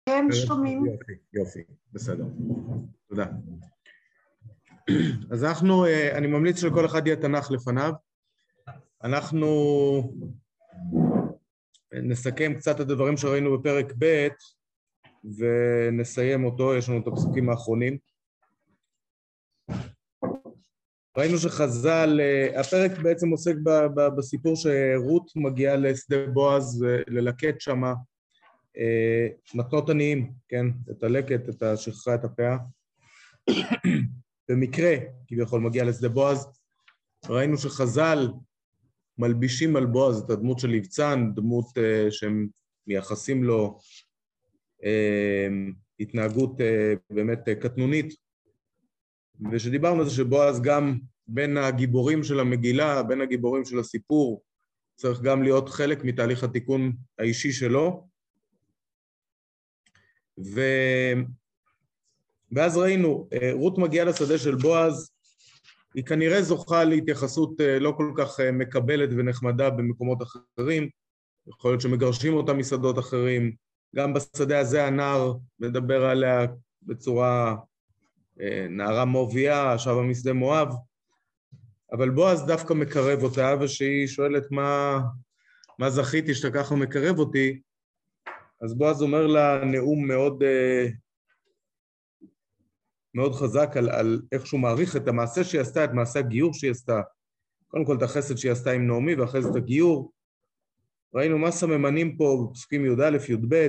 כן, שומעים. יופי, בסדר. תודה. אז אני ממליץ שלכל אחד יהיה תנ"ך לפניו. אנחנו נסכם קצת את הדברים שראינו בפרק ב' ונסיים אותו, יש לנו את הפסוקים האחרונים. ראינו שחז"ל, הפרק בעצם עוסק בסיפור שרות מגיעה לשדה בועז ללקט שמה מתנות עניים, כן? את הלקט, את השכחה, את הפאה. במקרה, כביכול מגיע לשדה בועז, ראינו שחז"ל מלבישים על בועז את הדמות של לבצן, דמות שהם מייחסים לו התנהגות באמת קטנונית, ושדיברנו על זה שבועז גם בין הגיבורים של המגילה, בין הגיבורים של הסיפור, צריך גם להיות חלק מתהליך התיקון האישי שלו. ואז ראינו, רות מגיעה לשדה של בועז, היא כנראה זוכה להתייחסות לא כל כך מקבלת ונחמדה במקומות אחרים, יכול להיות שמגרשים אותה משדות אחרים, גם בשדה הזה הנער מדבר עליה בצורה נערה מואביה, שבה משדה מואב, אבל בועז דווקא מקרב אותה, ושהיא שואלת מה זכיתי שאתה ככה מקרב אותי, אז בועז אומר לה נאום מאוד חזק על איך שהוא מעריך את המעשה שהיא עשתה, את מעשה הגיור שהיא עשתה, קודם כל את החסד שהיא עשתה עם נעמי ואחרי זה את הגיור. ראינו מה סממנים פה בפסוקים י"א י"ב,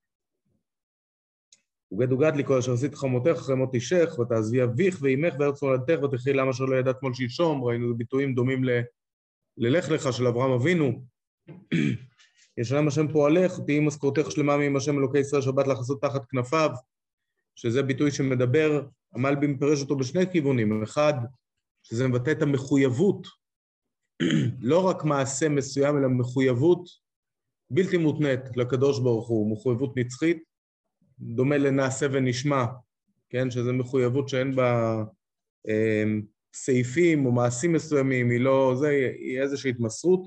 וגד וגד לי כל אשר עשית חמותך אחרי מות אישך, ותעזבי אביך ואימך בארץ מולדתך ותחי לעם אשר לא ידעת מול שלשום. ראינו ביטויים דומים ללך לך של אברהם אבינו. ישלם השם פועלך, תהי משכורתך שלמה מעם השם אלוקי ישראל שבת לך לעשות תחת כנפיו, שזה ביטוי שמדבר, המלבי מפרש אותו בשני כיוונים. אחד, שזה מבטא את המחויבות, לא רק מעשה מסוים, אלא מחויבות בלתי מותנית לקדוש ברוך הוא, מחויבות נצחית, דומה לנעשה ונשמע, כן? שזה מחויבות שאין בה סעיפים או מעשים מסוימים, היא לא, היא איזושהי התמסרות.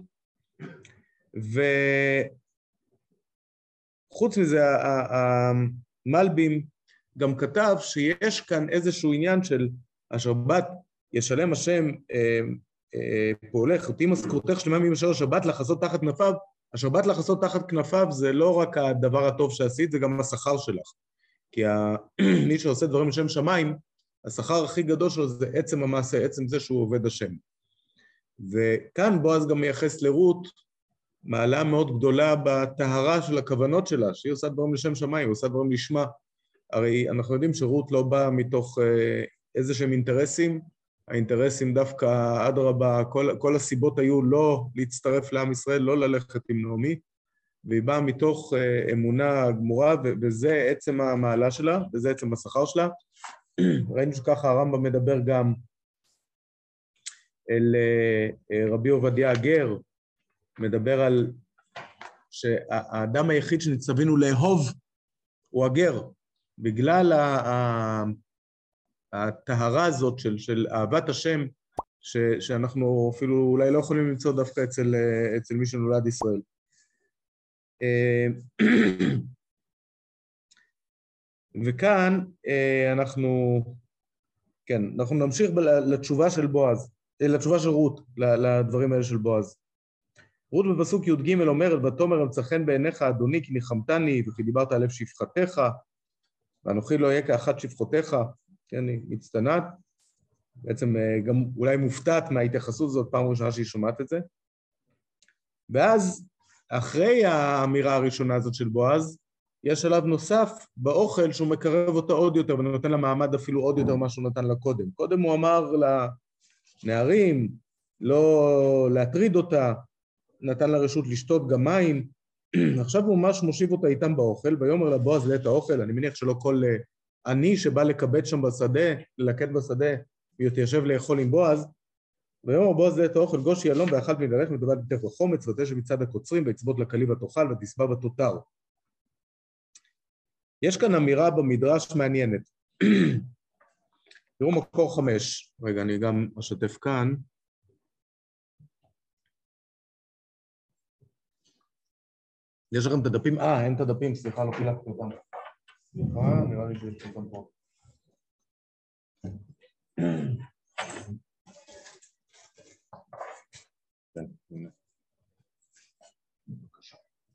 וחוץ מזה, המלבים גם כתב שיש כאן איזשהו עניין של אשר בת ישלם השם פועלך, אותי משכורתך שלמה מעם אשר שבת לך לעשות תחת כנפיו. אשר באת לך לעשות תחת כנפיו זה לא רק הדבר הטוב שעשית, זה גם השכר שלך. כי מי שעושה דברים לשם שמיים, השכר הכי גדול שלו זה עצם המעשה, עצם זה שהוא עובד השם. וכאן בועז גם מייחס לרות מעלה מאוד גדולה בטהרה של הכוונות שלה, שהיא עושה דברים לשם שמיים, היא עושה דברים לשמה. הרי אנחנו יודעים שרות לא באה מתוך איזה שהם אינטרסים, האינטרסים דווקא אדרבה, כל הסיבות היו לא להצטרף לעם ישראל, לא ללכת עם נעמי, והיא באה מתוך אמונה גמורה, וזה עצם המעלה שלה, וזה עצם השכר שלה. ראינו שככה הרמב"ם מדבר גם אל רבי עובדיה הגר, מדבר על שהאדם היחיד שנצטווינו לאהוב הוא הגר, בגלל הטהרה הזאת של אהבת השם, שאנחנו אפילו אולי לא יכולים למצוא דווקא אצל מי שנולד ישראל. וכאן אנחנו נמשיך לתשובה של בועז, לתשובה של רות, לדברים האלה של בועז. רות בפסוק י"ג אומרת, ותאמר אמצא חן בעיניך אדוני כי ניחמתני וכי דיברת על לב שפחתך, ואנוכי לא אהיה כאחת שפחותיך, כן, היא מצטנעת, בעצם גם אולי מופתעת מההתייחסות הזאת, פעם ראשונה שהיא שומעת את זה. ואז, אחרי האמירה הראשונה הזאת של בועז, יש שלב נוסף באוכל שהוא מקרב אותה עוד יותר, ונותן לה מעמד אפילו עוד יותר מה שהוא נתן לה קודם. קודם הוא אמר לנערים לא להטריד אותה, נתן לה רשות לשתות גם מים, עכשיו הוא ממש מושיב אותה איתם באוכל, ויאמר לה בועז לעת האוכל, אני מניח שלא כל עני שבא לקבץ שם בשדה, ללקט בשדה, ויתיישב לאכול עם בועז, ויאמר בועז לעת האוכל, גוש ילום ואכלת מגלך מדבת ביתך וחומץ, ותשב מצד הקוצרים, ויצבות לכלי ותאכל, ותשבע ותותר. יש כאן אמירה במדרש מעניינת. תראו מקור 5, רגע, אני גם אשתף כאן. יש לכם את הדפים? אין את הדפים, סליחה, לא חילקתי אותם. סליחה, נראה לי שיש אותם פה. כן, הנה. בבקשה.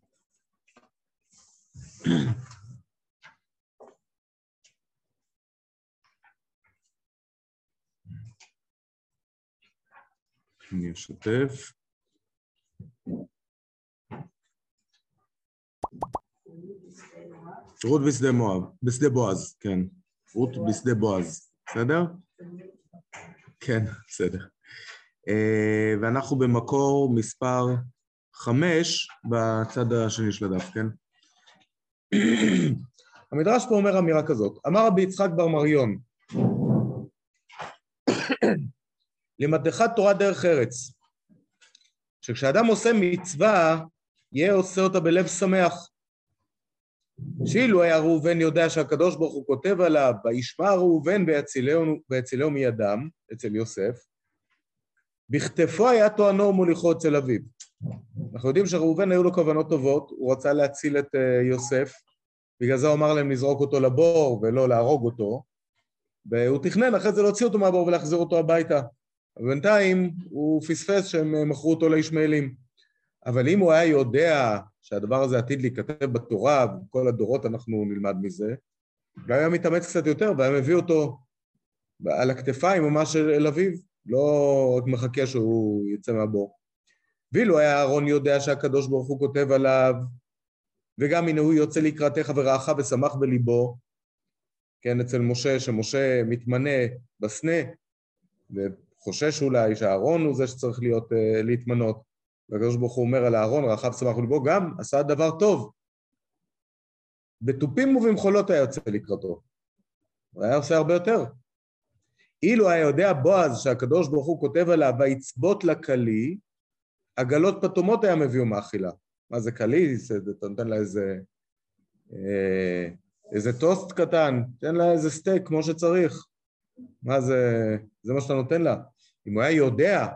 אני אשתף. רות בשדה מואב, בשדה בועז, כן. רות בשדה בועז, בסדר? כן, בסדר. ואנחנו במקור מספר 5 בצד השני של הדף, כן? המדרש פה אומר אמירה כזאת, אמר רבי יצחק בר מריון, לימדך תורה דרך ארץ, שכשאדם עושה מצווה, יהיה עושה אותה בלב שמח. שאילו היה ראובן יודע שהקדוש ברוך הוא כותב עליו, וישמע ראובן ויצילהו מידם, אצל יוסף, בכתפו היה טוענו ומוליכו אצל אביו. אנחנו יודעים שראובן היו לו כוונות טובות, הוא רצה להציל את יוסף, בגלל זה הוא אמר להם לזרוק אותו לבור ולא להרוג אותו, והוא תכנן אחרי זה להוציא אותו מהבור ולהחזיר אותו הביתה. ובינתיים הוא פספס שהם מכרו אותו לישמעאלים. אבל אם הוא היה יודע שהדבר הזה עתיד להיכתב בתורה, וכל הדורות אנחנו נלמד מזה, אולי היה מתאמץ קצת יותר, והיה מביא אותו על הכתפיים ממש אל אביו, לא רק מחכה שהוא יצא מהבור. ואילו היה אהרון יודע שהקדוש ברוך הוא כותב עליו, וגם הנה הוא יוצא לקראתך ורעך ושמח בליבו, כן, אצל משה, שמשה מתמנה בסנה, וחושש אולי שאהרון הוא זה שצריך להתמנות, והקדוש ברוך הוא אומר על אהרון, רעך ושמח בליבו, גם עשה דבר טוב. בתופים ובמחולות היה יוצא לקראתו, הוא היה עושה הרבה יותר. אילו היה יודע בועז שהקדוש ברוך הוא כותב עליו, ויצבות לכלי, עגלות פתומות היה מביאו מאכילה. מה זה כלי? אתה נותן לה איזה טוסט קטן, תן לה איזה סטייק כמו שצריך. מה זה? זה מה שאתה נותן לה. אם הוא היה יודע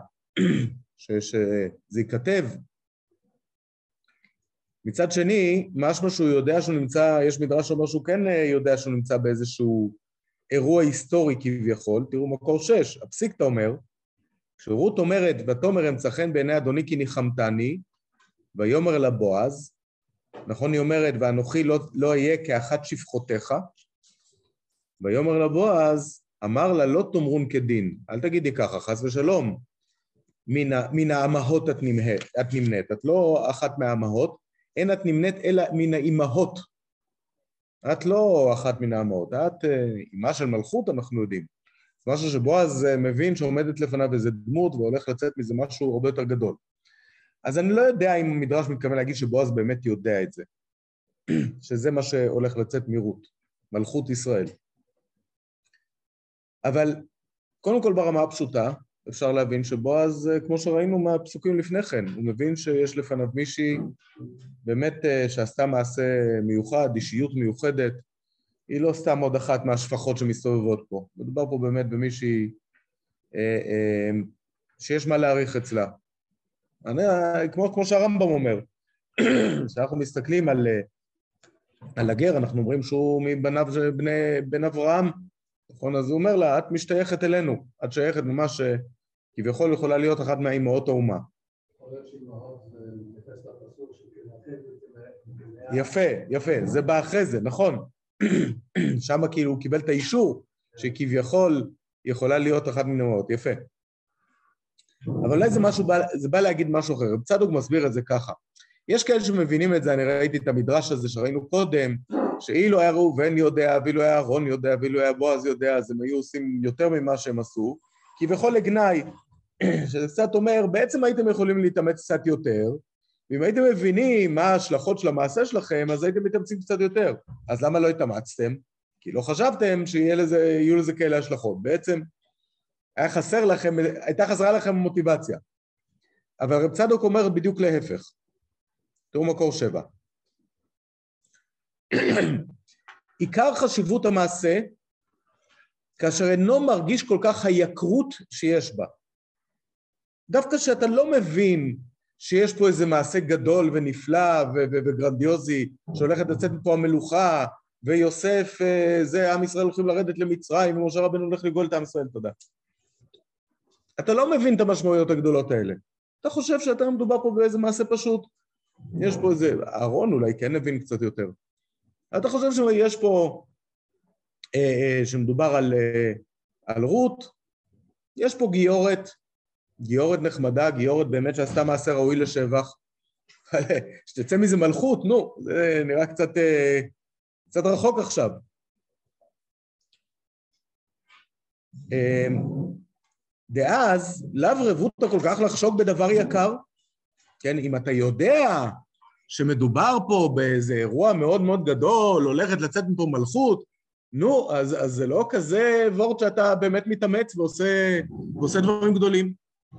שזה ייכתב, מצד שני, משהו שהוא יודע שהוא נמצא, יש מדרש שאומר שהוא כן יודע שהוא נמצא באיזשהו אירוע היסטורי כביכול, תראו מקור 6, הפסיקתא אומר, כשרות אומרת, ותאמר אמצא חן בעיני אדוני כי ניחמתני, ויאמר לה בועז, נכון היא אומרת, ואנוכי לא אהיה כאחת שפחותיך, ויאמר לה בועז, אמר לה לא תאמרון כדין, אל תגידי ככה, חס ושלום, מן האמהות את נמנית, את לא אחת מהאמהות, אין את נמנית אלא מן האמהות, את לא אחת מן האמהות, את אימה של מלכות אנחנו יודעים, משהו שבועז מבין שעומדת לפניו איזה דמות והולך לצאת מזה משהו הרבה יותר גדול. אז אני לא יודע אם המדרש מתכוון להגיד שבועז באמת יודע את זה, שזה מה שהולך לצאת מרות, מלכות ישראל. אבל קודם כל ברמה הפשוטה, אפשר להבין שבועז, כמו שראינו מהפסוקים לפני כן, הוא מבין שיש לפניו מישהי באמת שעשתה מעשה מיוחד, אישיות מיוחדת, היא לא סתם עוד אחת מהשפחות שמסתובבות פה. מדובר פה באמת במישהי שיש מה להעריך אצלה. כמו שהרמב"ם אומר, כשאנחנו מסתכלים על הגר, אנחנו אומרים שהוא מבניו של בן אברהם, נכון? אז הוא אומר לה, את משתייכת אלינו, את שייכת ממש כביכול יכולה להיות אחת מהאימהות האומה. יפה, זה בא אחרי זה, נכון. שם כאילו הוא קיבל את האישור שכביכול יכולה להיות אחת מן האימהות, יפה. אבל אולי זה בא להגיד משהו אחר, צדוק מסביר את זה ככה. יש כאלה שמבינים את זה, אני ראיתי את המדרש הזה שראינו קודם, שאילו היה ראובן יודע, ואילו היה אהרון יודע, ואילו היה בועז יודע, אז הם היו עושים יותר ממה שהם עשו, כביכול לגנאי, שזה קצת אומר, בעצם הייתם יכולים להתאמץ קצת יותר, ואם הייתם מבינים מה ההשלכות של המעשה שלכם, אז הייתם מתאמצים קצת יותר. אז למה לא התאמצתם? כי לא חשבתם שיהיו לזה כאלה השלכות. בעצם הייתה חסרה לכם מוטיבציה. אבל רב צדוק אומר בדיוק להפך. תראו מקור 7. עיקר חשיבות המעשה, כאשר אינו מרגיש כל כך היקרות שיש בה. דווקא שאתה לא מבין שיש פה איזה מעשה גדול ונפלא וגרנדיוזי, שהולכת לצאת מפה המלוכה, ויוסף, זה עם ישראל הולכים לרדת למצרים, ומשה רבנו הולך לגאול את עם ישראל, תודה. אתה לא מבין את המשמעויות הגדולות האלה. אתה חושב שאתה מדובר פה באיזה מעשה פשוט. יש פה איזה, אהרון אולי כן הבין קצת יותר. אתה חושב שיש פה, שמדובר על רות, יש פה גיורת נחמדה, גיורת באמת שעשתה מעשה ראוי לשבח. שתצא מזה מלכות, נו, זה נראה קצת רחוק עכשיו. דאז, לאו רבותא כל כך לחשוק בדבר יקר, כן, אם אתה יודע שמדובר פה באיזה אירוע מאוד מאוד גדול, הולכת לצאת מפה מלכות, נו, אז זה לא כזה וורט שאתה באמת מתאמץ ועושה דברים גדולים.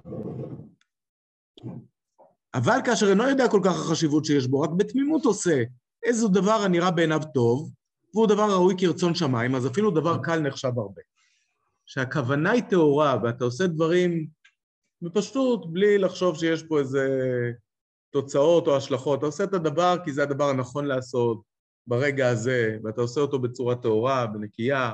אבל כאשר אינו יודע כל כך החשיבות שיש בו, רק בתמימות עושה איזה דבר הנראה בעיניו טוב, והוא דבר ראוי כרצון שמיים, אז אפילו דבר קל נחשב הרבה. שהכוונה היא טהורה, ואתה עושה דברים בפשטות, בלי לחשוב שיש פה איזה תוצאות או השלכות. אתה עושה את הדבר כי זה הדבר הנכון לעשות ברגע הזה, ואתה עושה אותו בצורה טהורה, בנקייה.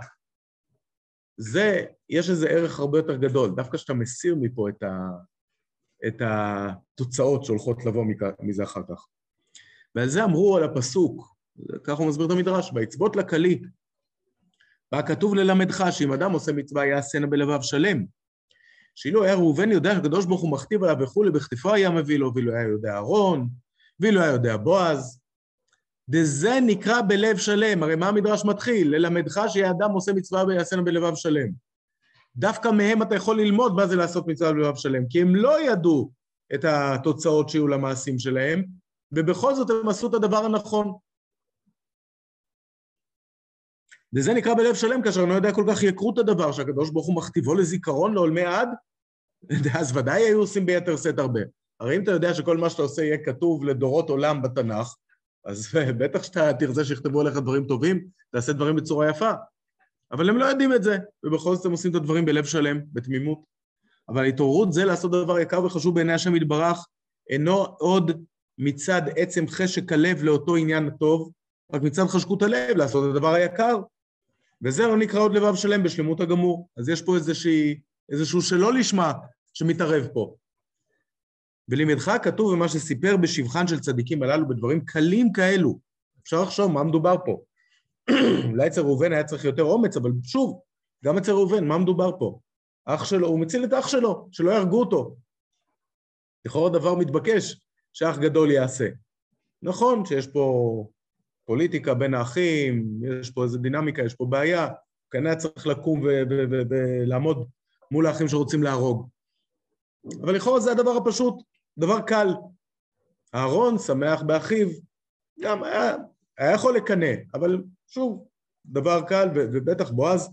יש איזה ערך הרבה יותר גדול, דווקא שאתה מסיר מפה את התוצאות שהולכות לבוא מזה אחר כך. ועל זה אמרו על הפסוק, כך הוא מסביר את המדרש, ויצוות לכלי, בה כתוב ללמדך שאם אדם עושה מצווה יעשנה בלבב שלם, שאילו היה ראובן יודע שהקדוש ברוך הוא מכתיב עליו וכולי, בכתפו היה מביא לו, ואילו היה יודע אהרון, ואילו היה יודע בועז, וזה נקרא בלב שלם. הרי מה המדרש מתחיל? ללמדך שהאדם עושה מצווה ויעשנה בלבב שלם. דווקא מהם אתה יכול ללמוד מה זה לעשות מצווה בלבב שלם, כי הם לא ידעו את התוצאות שיהיו למעשים שלהם, ובכל זאת הם עשו את הדבר הנכון. וזה נקרא בלב שלם, כאשר אני לא יודע כל כך יקרו את הדבר, שהקדוש ברוך הוא מכתיבו לזיכרון לעולמי עד, אז ודאי היו עושים ביתר שאת הרבה. הרי אם אתה יודע שכל מה שאתה עושה יהיה כתוב לדורות עולם בתנ"ך, אז בטח שאתה תרצה שיכתבו עליך דברים טובים, תעשה דברים בצורה יפה. אבל הם לא יודעים את זה, ובכל זאת הם עושים את הדברים בלב שלם, בתמימות. אבל התעוררות זה לעשות דבר יקר וחשוב בעיני השם יתברך, אינו עוד מצד עצם חשק הלב לאותו עניין הטוב, רק מצד חשקות הלב לעשות את הדבר היקר, וזה לא נקרא עוד לבב שלם בשלמות הגמור. אז יש פה איזשהו שלא לשמה שמתערב פה. ולמדך כתוב במה שסיפר בשבחן של צדיקים הללו בדברים קלים כאלו. אפשר לחשוב מה מדובר פה. אולי אצל ראובן היה צריך יותר אומץ, אבל שוב, גם אצל ראובן, מה מדובר פה? אח שלו, הוא מציל את אח שלו, שלא יהרגו אותו. לכאורה דבר מתבקש שאח גדול יעשה. נכון שיש פה פוליטיקה בין האחים, יש פה איזו דינמיקה, יש פה בעיה, כנראה צריך לקום ולעמוד מול האחים שרוצים להרוג. אבל לכאורה זה הדבר הפשוט, דבר קל. אהרון שמח באחיו, גם היה יכול לקנא, אבל שוב, דבר קל, ובטח בועז,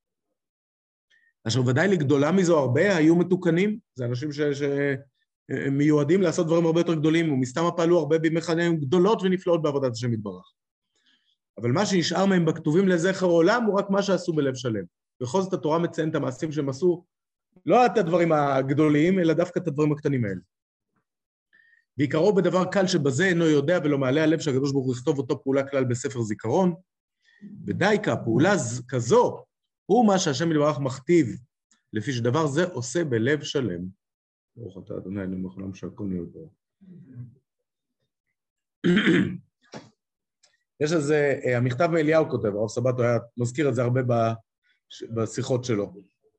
אשר ודאי לגדולה מזו הרבה היו מתוקנים, זה אנשים שמיועדים לעשות דברים הרבה יותר גדולים, ומסתם פעלו הרבה בימי חייהם גדולות ונפלאות בעבודת השם יתברך. אבל מה שנשאר מהם בכתובים לזכר עולם, הוא רק מה שעשו בלב שלם. בכל זאת התורה מציין את המעשים שהם עשו, לא את הדברים הגדולים, אלא דווקא את הדברים הקטנים האלה. בעיקרו בדבר קל שבזה אינו יודע ולא מעלה הלב שהקדוש ברוך הוא יכתוב אותו פעולה כלל בספר זיכרון, ודייקה, פעולה כזו, הוא מה שהשם יתברך מכתיב, לפי שדבר זה עושה בלב שלם. ברוך אתה אדוני אלוהינו מלך העולם שהכל נהיה בדברו. יש איזה, המכתב מאליהו כותב, הרב סבתו היה מזכיר את זה הרבה בשיחות שלו.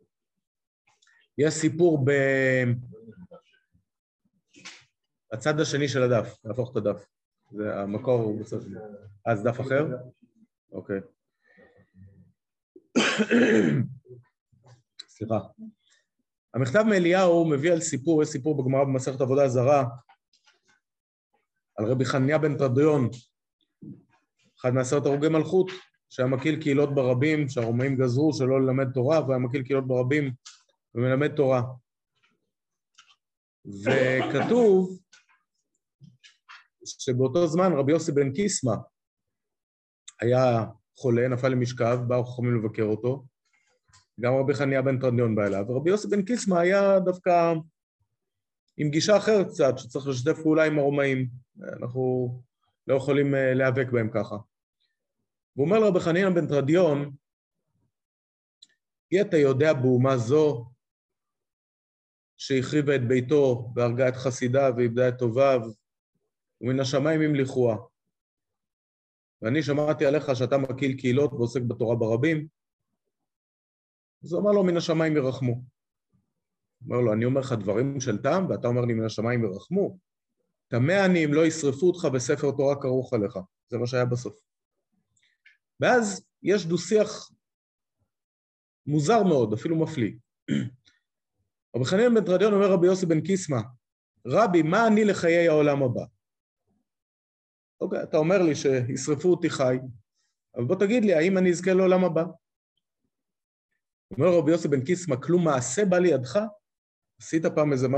יש סיפור בצד השני של הדף, נהפוך את הדף. זה המקור הוא בסוף. אז דף אחר? אוקיי. סליחה. המכתב מאליהו מביא על סיפור, יש סיפור בגמרא במסכת עבודה זרה, על רבי חנניה בן תרדיון, אחד מעשרת הרוגי מלכות, שהיה מקיל קהילות ברבים, שהרומאים גזרו שלא ללמד תורה, והיה מקיל קהילות ברבים ומלמד תורה. וכתוב שבאותו זמן רבי יוסי בן קיסמא היה חולה, נפל למשכב, באו חכמים לבקר אותו, גם רבי חנניה בן תרדיון בא אליו, ורבי יוסי בן קיסמא היה דווקא עם גישה אחרת קצת, שצריך לשתף פעולה עם הרומאים, אנחנו לא יכולים להיאבק בהם ככה. והוא אומר לרבי חנינא בן תרדיון, כי אתה יודע באומה זו, שהחריבה את ביתו והרגה את חסידיו ואיבדה את טוביו, ומן השמיים ימליכוה. ואני שמעתי עליך שאתה מקיל קהילות ועוסק בתורה ברבים, אז הוא אמר לו, מן השמיים ירחמו. הוא אומר לו, אני אומר לך דברים של טעם, ואתה אומר לי, מן השמיים ירחמו. תמה אני אם לא ישרפו אותך בספר תורה כרוך עליך. זה מה שהיה בסוף. ואז יש דו-שיח מוזר מאוד, אפילו מפליא. רבי חנינא בן תרדיון אומר רבי יוסי בן קיסמא, רבי, מה אני לחיי העולם הבא? אוקיי, אתה אומר לי שישרפו אותי חי, אבל בוא תגיד לי, האם אני אזכה לעולם הבא? אומר רבי יוסי בן קיסמא, כלום מעשה בא לידך? עשית פעם איזה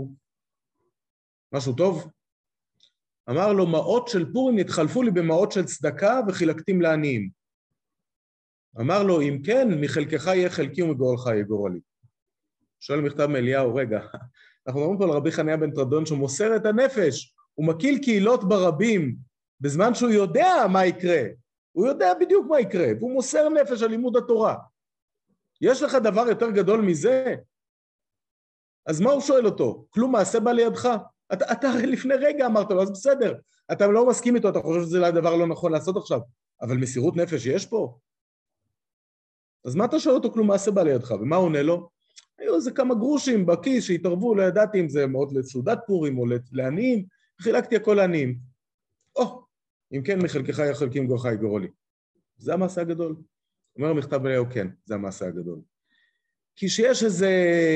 משהו טוב? אמר לו, מעות של פורים נתחלפו לי במעות של צדקה וחילקתים לעניים. אמר לו, אם כן, מחלקך יהיה חלקי ומגורלך יהיה גורלי. שואל מכתב מאליהו, רגע, אנחנו מדברים פה על רבי חנינא בן תרדיון שהוא מוסר את הנפש, הוא מקיל קהילות ברבים, בזמן שהוא יודע מה יקרה, הוא יודע בדיוק מה יקרה, והוא מוסר נפש על לימוד התורה. יש לך דבר יותר גדול מזה? אז מה הוא שואל אותו? כלום מעשה בא לידך? אתה הרי לפני רגע אמרת לו, אז בסדר, אתה לא מסכים איתו, אתה חושב שזה דבר לא נכון לעשות עכשיו, אבל מסירות נפש יש פה? אז מה אתה שואל אותו, כלום מעשה בא לידך? ומה הוא עונה לו? היו איזה כמה גרושים בכיס שהתערבו, לא ידעתי אם זה מאוד לסעודת פורים או לעניים, חילקתי הכל לעניים. אם כן, מחלקך יהיה חלקי ומגורלך יהיה גורלי. זה המעשה הגדול. אומר מכתב מאליהו, כן, זה המעשה הגדול. כי שיש איזה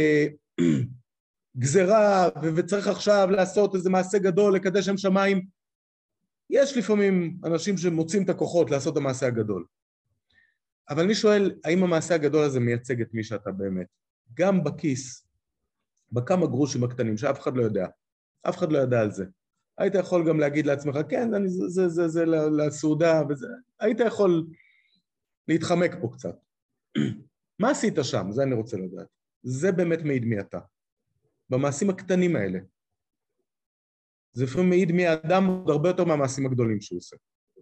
גזרה, וצריך עכשיו לעשות איזה מעשה גדול, לקדש שם שמיים, יש לפעמים אנשים שמוצאים את הכוחות לעשות את המעשה הגדול. אבל אני שואל, האם המעשה הגדול הזה מייצג את מי שאתה באמת? גם בכיס, בכמה גרושים הקטנים, שאף אחד לא יודע. אף אחד לא יודע על זה. היית יכול גם להגיד לעצמך, כן, זה לסעודה, וזה. היית יכול להתחמק פה קצת. מה עשית שם? זה אני רוצה לדעת. זה באמת מעיד מי אתה. במעשים הקטנים האלה. זה לפעמים מעיד מי האדם עוד הרבה יותר מהמעשים הגדולים שהוא עושה.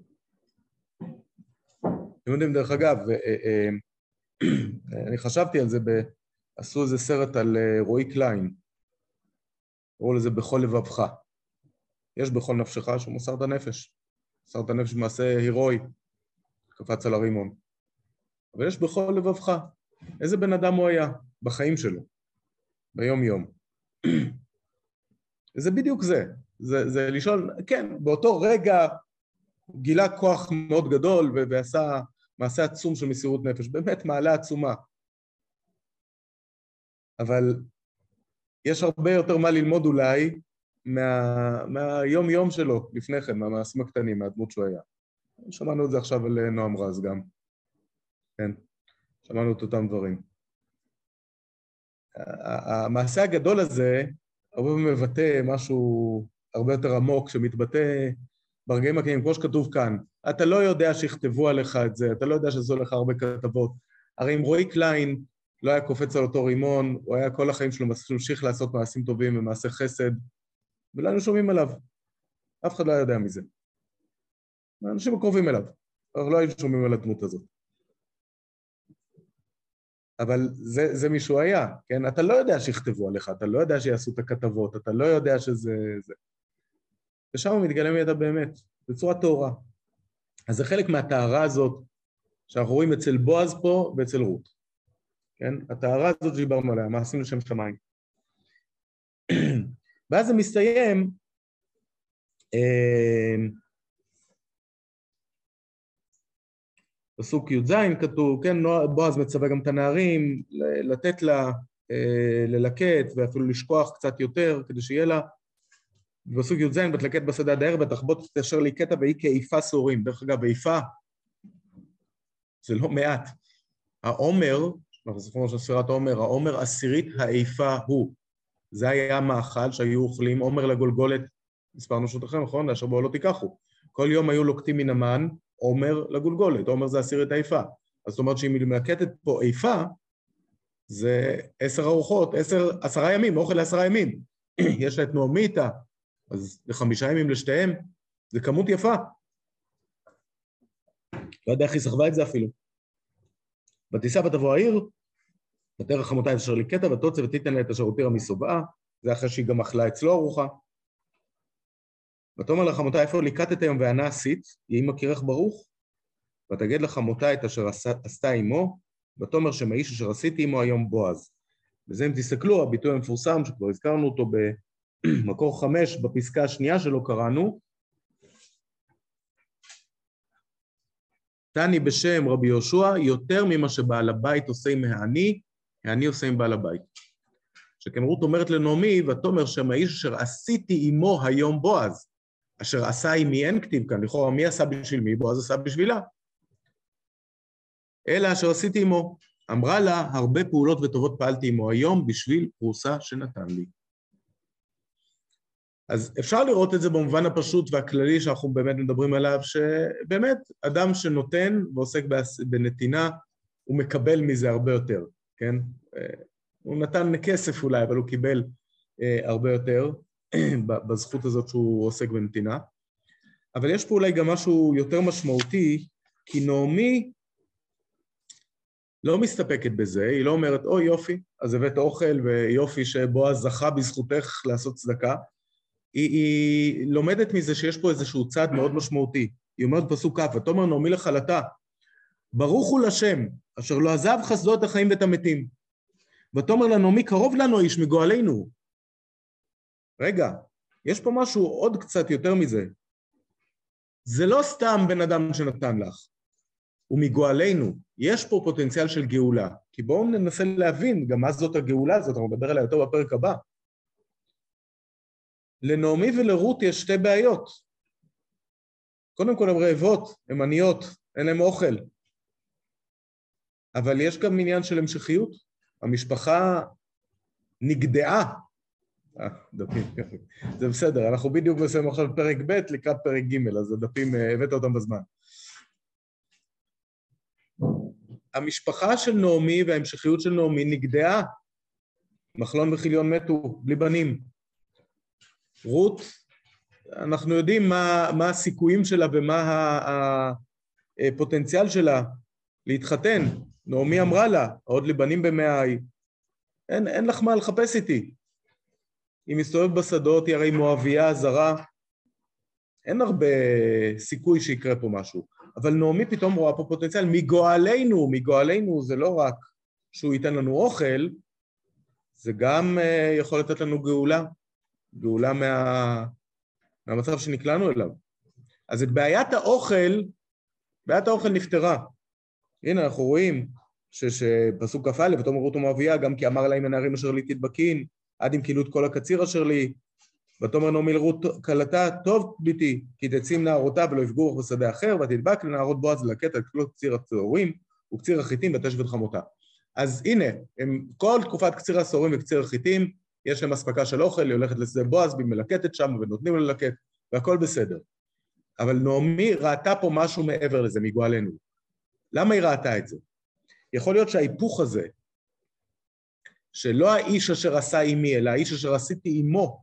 אתם יודעים, דרך אגב, אני חשבתי על זה, עשו איזה סרט על רועי קליין, קראו לזה בכל לבבך. יש בכל נפשך שהוא מוסר את הנפש. מוסר את הנפש במעשה הירואי, קפץ על הרימון. אבל יש בכל לבבך. איזה בן אדם הוא היה בחיים שלו, ביום יום. זה בדיוק זה. זה לשאול, כן, באותו רגע גילה כוח מאוד גדול ועשה מעשה עצום של מסירות נפש, באמת מעלה עצומה. אבל יש הרבה יותר מה ללמוד אולי מהיום יום שלו לפני כן, מהמעשים הקטנים, מהדמות שהוא היה. שמענו את זה עכשיו על נועם רז גם. כן, שמענו את אותם דברים. המעשה הגדול הזה, הרבה מבטא משהו הרבה יותר עמוק, שמתבטא ברגעים הקטנים, כמו שכתוב כאן. אתה לא יודע שיכתבו עליך את זה, אתה לא יודע שזה הולך הרבה כתבות. הרי אם רועי קליין לא היה קופץ על אותו רימון, הוא היה כל החיים שלו ממשיך לעשות מעשים טובים ומעשה חסד, ולא היינו שומעים עליו. אף אחד לא יודע מזה. האנשים הקרובים אליו, אבל לא היינו שומעים על הדמות הזאת. אבל זה מישהו היה, כן? אתה לא יודע שיכתבו עליך, אתה לא יודע שיעשו את הכתבות, אתה לא יודע שזה זה. ושם מתגלה מי אתה באמת, בצורה טהורה. אז זה חלק מהטהרה הזאת, שאנחנו רואים אצל בועז פה ואצל רות. כן? הטהרה הזאת שדיברנו עליה, מעשים לשם שמיים. ואז זה מסתיים, פסוק י"ז כתוב, כן, בועז מצווה גם את הנערים, לתת לה, ללקט ואפילו לשכוח קצת יותר, כדי שיהיה לה, בפסוק י"ז, בתלקט בשדה הדייר, בתחבוט תאשר ליקטה והיא כאיפה סורים. דרך אגב, איפה, זה לא מעט. העומר, אנחנו זוכרים של ספירת העומר, העומר עשירית האיפה הוא. זה היה המאכל שהיו אוכלים, עומר לגולגולת, מספר נשותיכם, נכון? לאשר בו לא תיקחו. כל יום היו לוקטים מן המן, עומר לגולגולת, עומר זה עשירית האיפה. אז זאת אומרת שאם היא מלקטת פה איפה, זה 10 ארוחות, 10 ימים, אוכל ל10 ימים. יש לה את נועמיתה, אז ל5 ימים לשתיהם, זה כמות יפה. לא יודע איך היא סחבה את זה אפילו. ותיסע ותבוא העיר, ותרא חמותה את אשר לקטע, ותוצא ותיתן לה את אשר הותירה משובעה, זה אחרי שהיא גם אכלה אצלו ארוחה. ותאמר לחמותה, איפה לקטת היום וענה עשית, יהי מכירך ברוך, ותגד לחמותה את אשר עשתה עמו, ותאמר שם האיש אשר עשיתי עמו היום בועז. וזה אם תסתכלו, הביטוי המפורסם, שכבר הזכרנו אותו במקור 5, בפסקה השנייה שלו קראנו, תני בשם רבי יהושע, יותר ממה שבעל הבית עושה עם העני, העני עושה עם בעל הבית. שכן רות אומרת לנעמי, ותאמר שם האיש אשר עשיתי עמו היום בועז, אשר עשה עמי אין כתיב כאן, לכאורה מי עשה בשביל מי? בועז עשה בשבילה. אלא אשר עשיתי עמו. אמרה לה, הרבה פעולות וטובות פעלתי עמו היום בשביל פרוסה שנתן לי. אז אפשר לראות את זה במובן הפשוט והכללי שאנחנו באמת מדברים עליו, שבאמת אדם שנותן ועוסק בנתינה, הוא מקבל מזה הרבה יותר, כן? הוא נתן כסף אולי, אבל הוא קיבל הרבה יותר בזכות הזאת שהוא עוסק בנתינה. אבל יש פה אולי גם משהו יותר משמעותי, כי נעמי לא מסתפקת בזה, היא לא אומרת, אוי יופי, אז הבאת אוכל ויופי שבועז זכה בזכותך לעשות צדקה, היא לומדת מזה שיש פה איזשהו צעד מאוד משמעותי. היא אומרת פסוק כ', ותאמר נעמי לכלתה, ברוך הוא לשם, אשר לא עזב חסדו את החיים ואת המתים. ותאמר לנעמי, קרוב לנו האיש מגואלנו. רגע, יש פה משהו עוד קצת יותר מזה. זה לא סתם בן אדם שנתן לך, הוא מגואלנו. יש פה פוטנציאל של גאולה, כי בואו ננסה להבין גם מה זאת הגאולה הזאת, אנחנו נדבר עליה יותר בפרק הבא. לנעמי ולרות יש שתי בעיות. קודם כל, הן רעבות, הן עניות, אין להן אוכל. אבל יש גם עניין של המשכיות. המשפחה נגדעה. זה בסדר, אנחנו בדיוק מסיים עכשיו פרק ב' לקראת פרק ג', אז הדפים, הבאת אותם בזמן. המשפחה של נעמי וההמשכיות של נעמי נגדעה. מחלון וחיליון מתו, בלי בנים. רות, אנחנו יודעים מה הסיכויים שלה ומה הפוטנציאל שלה להתחתן. נעמי אמרה לה, עוד לבנים במאי, אין לך מה לחפש איתי. היא מסתובבת בשדות, היא הרי מואביה, זרה, אין הרבה סיכוי שיקרה פה משהו. אבל נעמי פתאום רואה פה פוטנציאל, מגואלנו זה לא רק שהוא ייתן לנו אוכל, זה גם יכול לתת לנו גאולה מהמצב שנקלענו אליו. אז את בעיית האוכל נפתרה. הנה אנחנו רואים שפסוק כ"א, ותאמר רות המואביה, גם כי אמר להם הנערים אשר לי תדבקין, עד אם כילו את כל הקציר אשר לי, ותאמר נעמי לרות כלתה, טוב ביתי, כי תצאים נערותיו ולא יפגעו בשדה אחר, ותדבק לנערות בועז ללקט על כל קציר הצהורים, וקציר החיטים ותשבת חמותה. אז הנה, כל תקופת קציר הצהורים וקציר החיטים, יש להם אספקה של אוכל, היא הולכת לשדה בועז, והיא מלקטת שם, ונותנים ללקט, והכל בסדר. אבל נעמי ראתה פה משהו מעבר לזה, מגואלנו. למה היא ראתה את זה? יכול להיות שההיפוך הזה, שלא האיש אשר עשה עמי, אלא האיש אשר עשיתי עמו,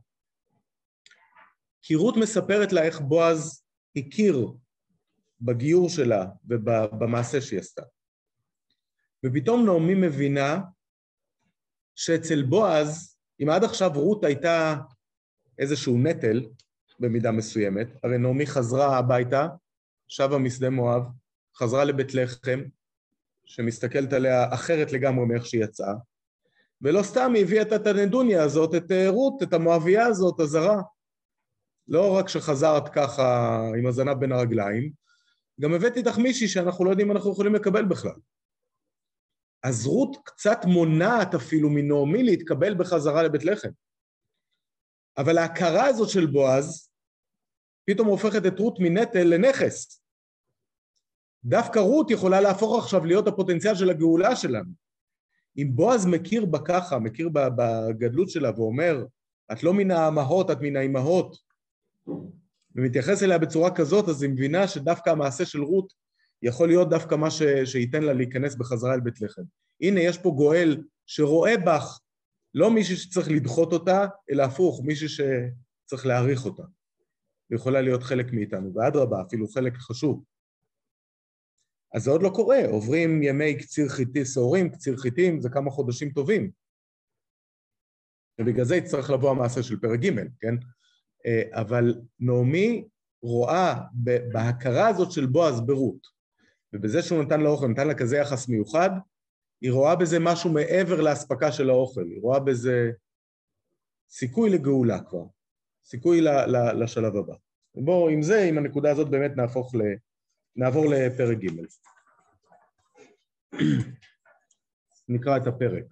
כי רות מספרת לה איך בועז הכיר בגיור שלה ובמעשה שהיא עשתה. ופתאום נעמי מבינה שאצל בועז, אם עד עכשיו רות הייתה איזשהו נטל במידה מסוימת, הרי נעמי חזרה הביתה, שבה משדה מואב, חזרה לבית לחם, שמסתכלת עליה אחרת לגמרי מאיך שהיא יצאה, ולא סתם היא הביאה את הנדוניה הזאת, את רות, את המואביה הזאת, הזרה. לא רק שחזרת ככה עם הזנב בין הרגליים, גם הבאתי איתך מישהי שאנחנו לא יודעים מה אנחנו יכולים לקבל בכלל. אז רות קצת מונעת אפילו מנעמי להתקבל בחזרה לבית לחם. אבל ההכרה הזאת של בועז, פתאום הופכת את רות מנטל לנכס. דווקא רות יכולה להפוך עכשיו להיות הפוטנציאל של הגאולה שלנו. אם בועז מכיר בה ככה, מכיר בגדלות שלה ואומר, את לא מן האמהות, את מן האמהות, ומתייחס אליה בצורה כזאת, אז היא מבינה שדווקא המעשה של רות יכול להיות דווקא מה שייתן לה להיכנס בחזרה אל בית לחם. הנה, יש פה גואל שרואה בך, לא מישהו שצריך לדחות אותה, אלא הפוך, מישהו שצריך להעריך אותה. ויכולה להיות חלק מאיתנו, ואדרבה, אפילו חלק חשוב. אז זה עוד לא קורה, עוברים ימי קציר חיטים, שעורים, קציר חיטים, זה כמה חודשים טובים. ובגלל זה יצטרך לבוא המעשה של פרק ג', כן? אבל נעמי רואה בהכרה הזאת של בועז ברות, ובזה שהוא נתן לה אוכל, נתן לה כזה יחס מיוחד, היא רואה בזה משהו מעבר להספקה של האוכל, היא רואה בזה סיכוי לגאולה כבר, סיכוי לשלב הבא. בואו עם זה, עם הנקודה הזאת באמת נעבור לפרק ג'. נקרא את הפרק.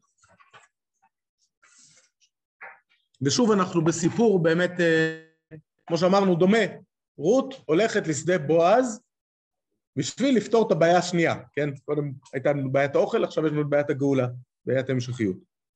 ושוב אנחנו בסיפור באמת, כמו שאמרנו, דומה. רות הולכת לשדה בועז בשביל לפתור את הבעיה השנייה, כן? קודם הייתה לנו בעיית האוכל, עכשיו יש לנו בעיית הגאולה, בעיית המשכיות.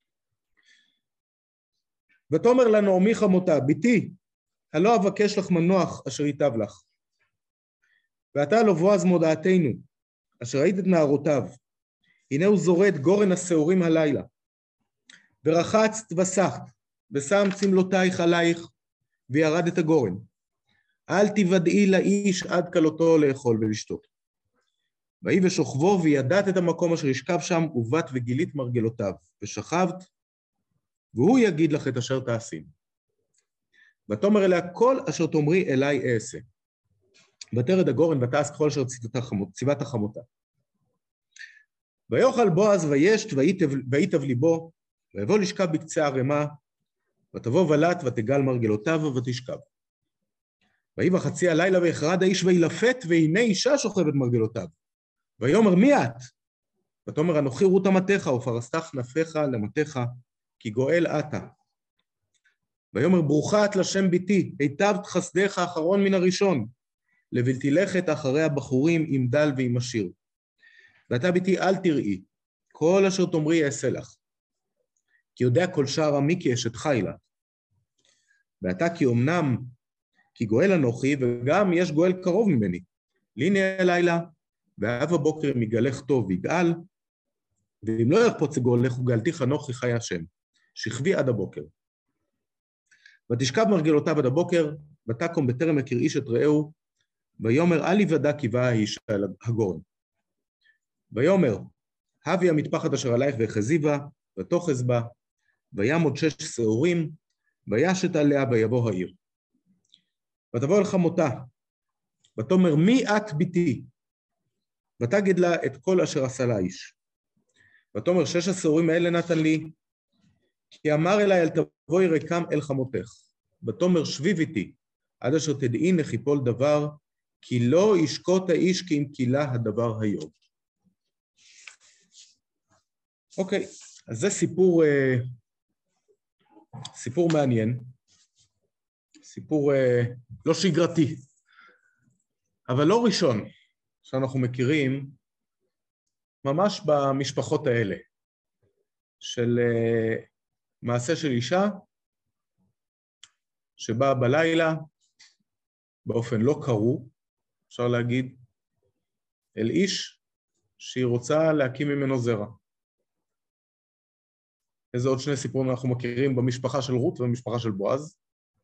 ותאמר לה נעמי חמותה, ביתי, הלא אבקש לך מנוח אשר ייטב לך. ועתה לו בועז מודעתנו, אשר ראית את נערותיו, הנה הוא זורד גורן השעורים הלילה, ורחצת וסחת, ושם צמלותייך עלייך, וירד את הגורן. אל תוודאי לאיש עד כלותו לאכול ולשתות. ויהי ושוכבו, וידעת את המקום אשר ישכב שם, ובאת וגילית מרגלותיו, ושכבת, והוא יגיד לך את אשר תעשין. ותאמר אליה, כל אשר תאמרי אליי אעשה. ותרד הגורן ותעש ככל אשר ציוות חמותה. ויאכל בועז וישת ויטב ליבו, ויבוא לשכב בקצה הערמה, ותבוא ולט ותגל מרגלותיו ותשכב. ויהי בחצי הלילה ויחרד האיש וילפת, והנה אישה שוכבת מרגלותיו. ויאמר מי את? ותאמר אנוכי רות אמתך, ופרסת כנפיך למתך, כי גואל אתה. ויאמר ברוכה את לשם ביתי, היטבת חסדך האחרון מן הראשון, לבלתי לכת אחרי הבחורים עם דל ועם עשיר. ואתה ביתי אל תראי, כל אשר תאמרי אעשה לך. כי יודע כל שער עמי כי אשת חילה. ואתה כי אמנם, כי גואל אנוכי, וגם יש גואל קרוב ממני. ליני הלילה, ואב הבוקר מגלך טוב ויגאל, ואם לא יחפוץ גואלך וגאלתיך אנוכי חי השם. שכבי עד הבוקר. ותשכב מרגלותיו עד הבוקר, ותקום בטרם הכיר איש את רעהו, ויאמר אל יוודע כי בא האיש אל הגורן. ויאמר, הבי המטפחת אשר עלייך והחזי בה, ותאחז בה, ויעמוד 6 שעורים, וישת עליה ויבוא העיר. ותבוא אל חמותה, ותאמר מי את ביתי? ותגיד לה את כל אשר עשה לה איש. ותאמר 6 השעורים האלה נתן לי, כי אמר אליי אל תבואי ריקם אל חמותך. ותאמר שביב איתי, עד אשר תדעי נחיפול דבר, כי לא ישקוט האיש כי אם קילה הדבר היום. אוקיי, אז זה סיפור מעניין, סיפור לא שגרתי, אבל לא ראשון שאנחנו מכירים ממש במשפחות האלה, של מעשה של אישה שבאה בלילה באופן לא קרוא, אפשר להגיד, אל איש שהיא רוצה להקים ממנו זרע. איזה עוד 2 סיפורים אנחנו מכירים במשפחה של רות ובמשפחה של בועז?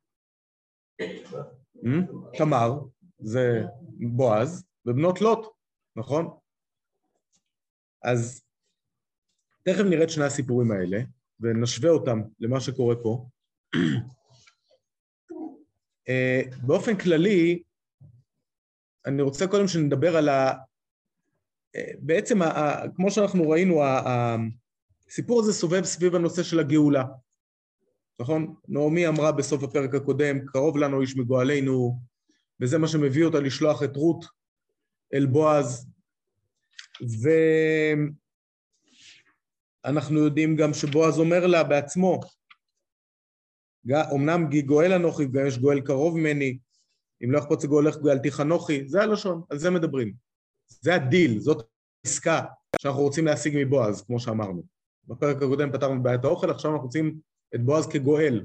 תמר, זה בועז, ובנות לוט, נכון? אז תכף נראה את 2 הסיפורים האלה, ונשווה אותם למה שקורה פה. באופן כללי, אני רוצה קודם שנדבר על בעצם, כמו שאנחנו ראינו, הסיפור הזה סובב סביב הנושא של הגאולה. נכון? נעמי אמרה בסוף הפרק הקודם, קרוב לנו איש מגואלנו, וזה מה שמביא אותה לשלוח את רות אל בועז. ואנחנו יודעים גם שבועז אומר לה בעצמו, אמנם גואל אנוכי, גם יש גואל קרוב ממני, אם לא יחפוץ גואלך גואלתיך אנוכי, זה הלשון, על זה מדברים. זה הדיל, זאת עסקה שאנחנו רוצים להשיג מבועז, כמו שאמרנו. בפרק הקודם פתרנו בעיית האוכל, עכשיו אנחנו רוצים את בועז כגואל.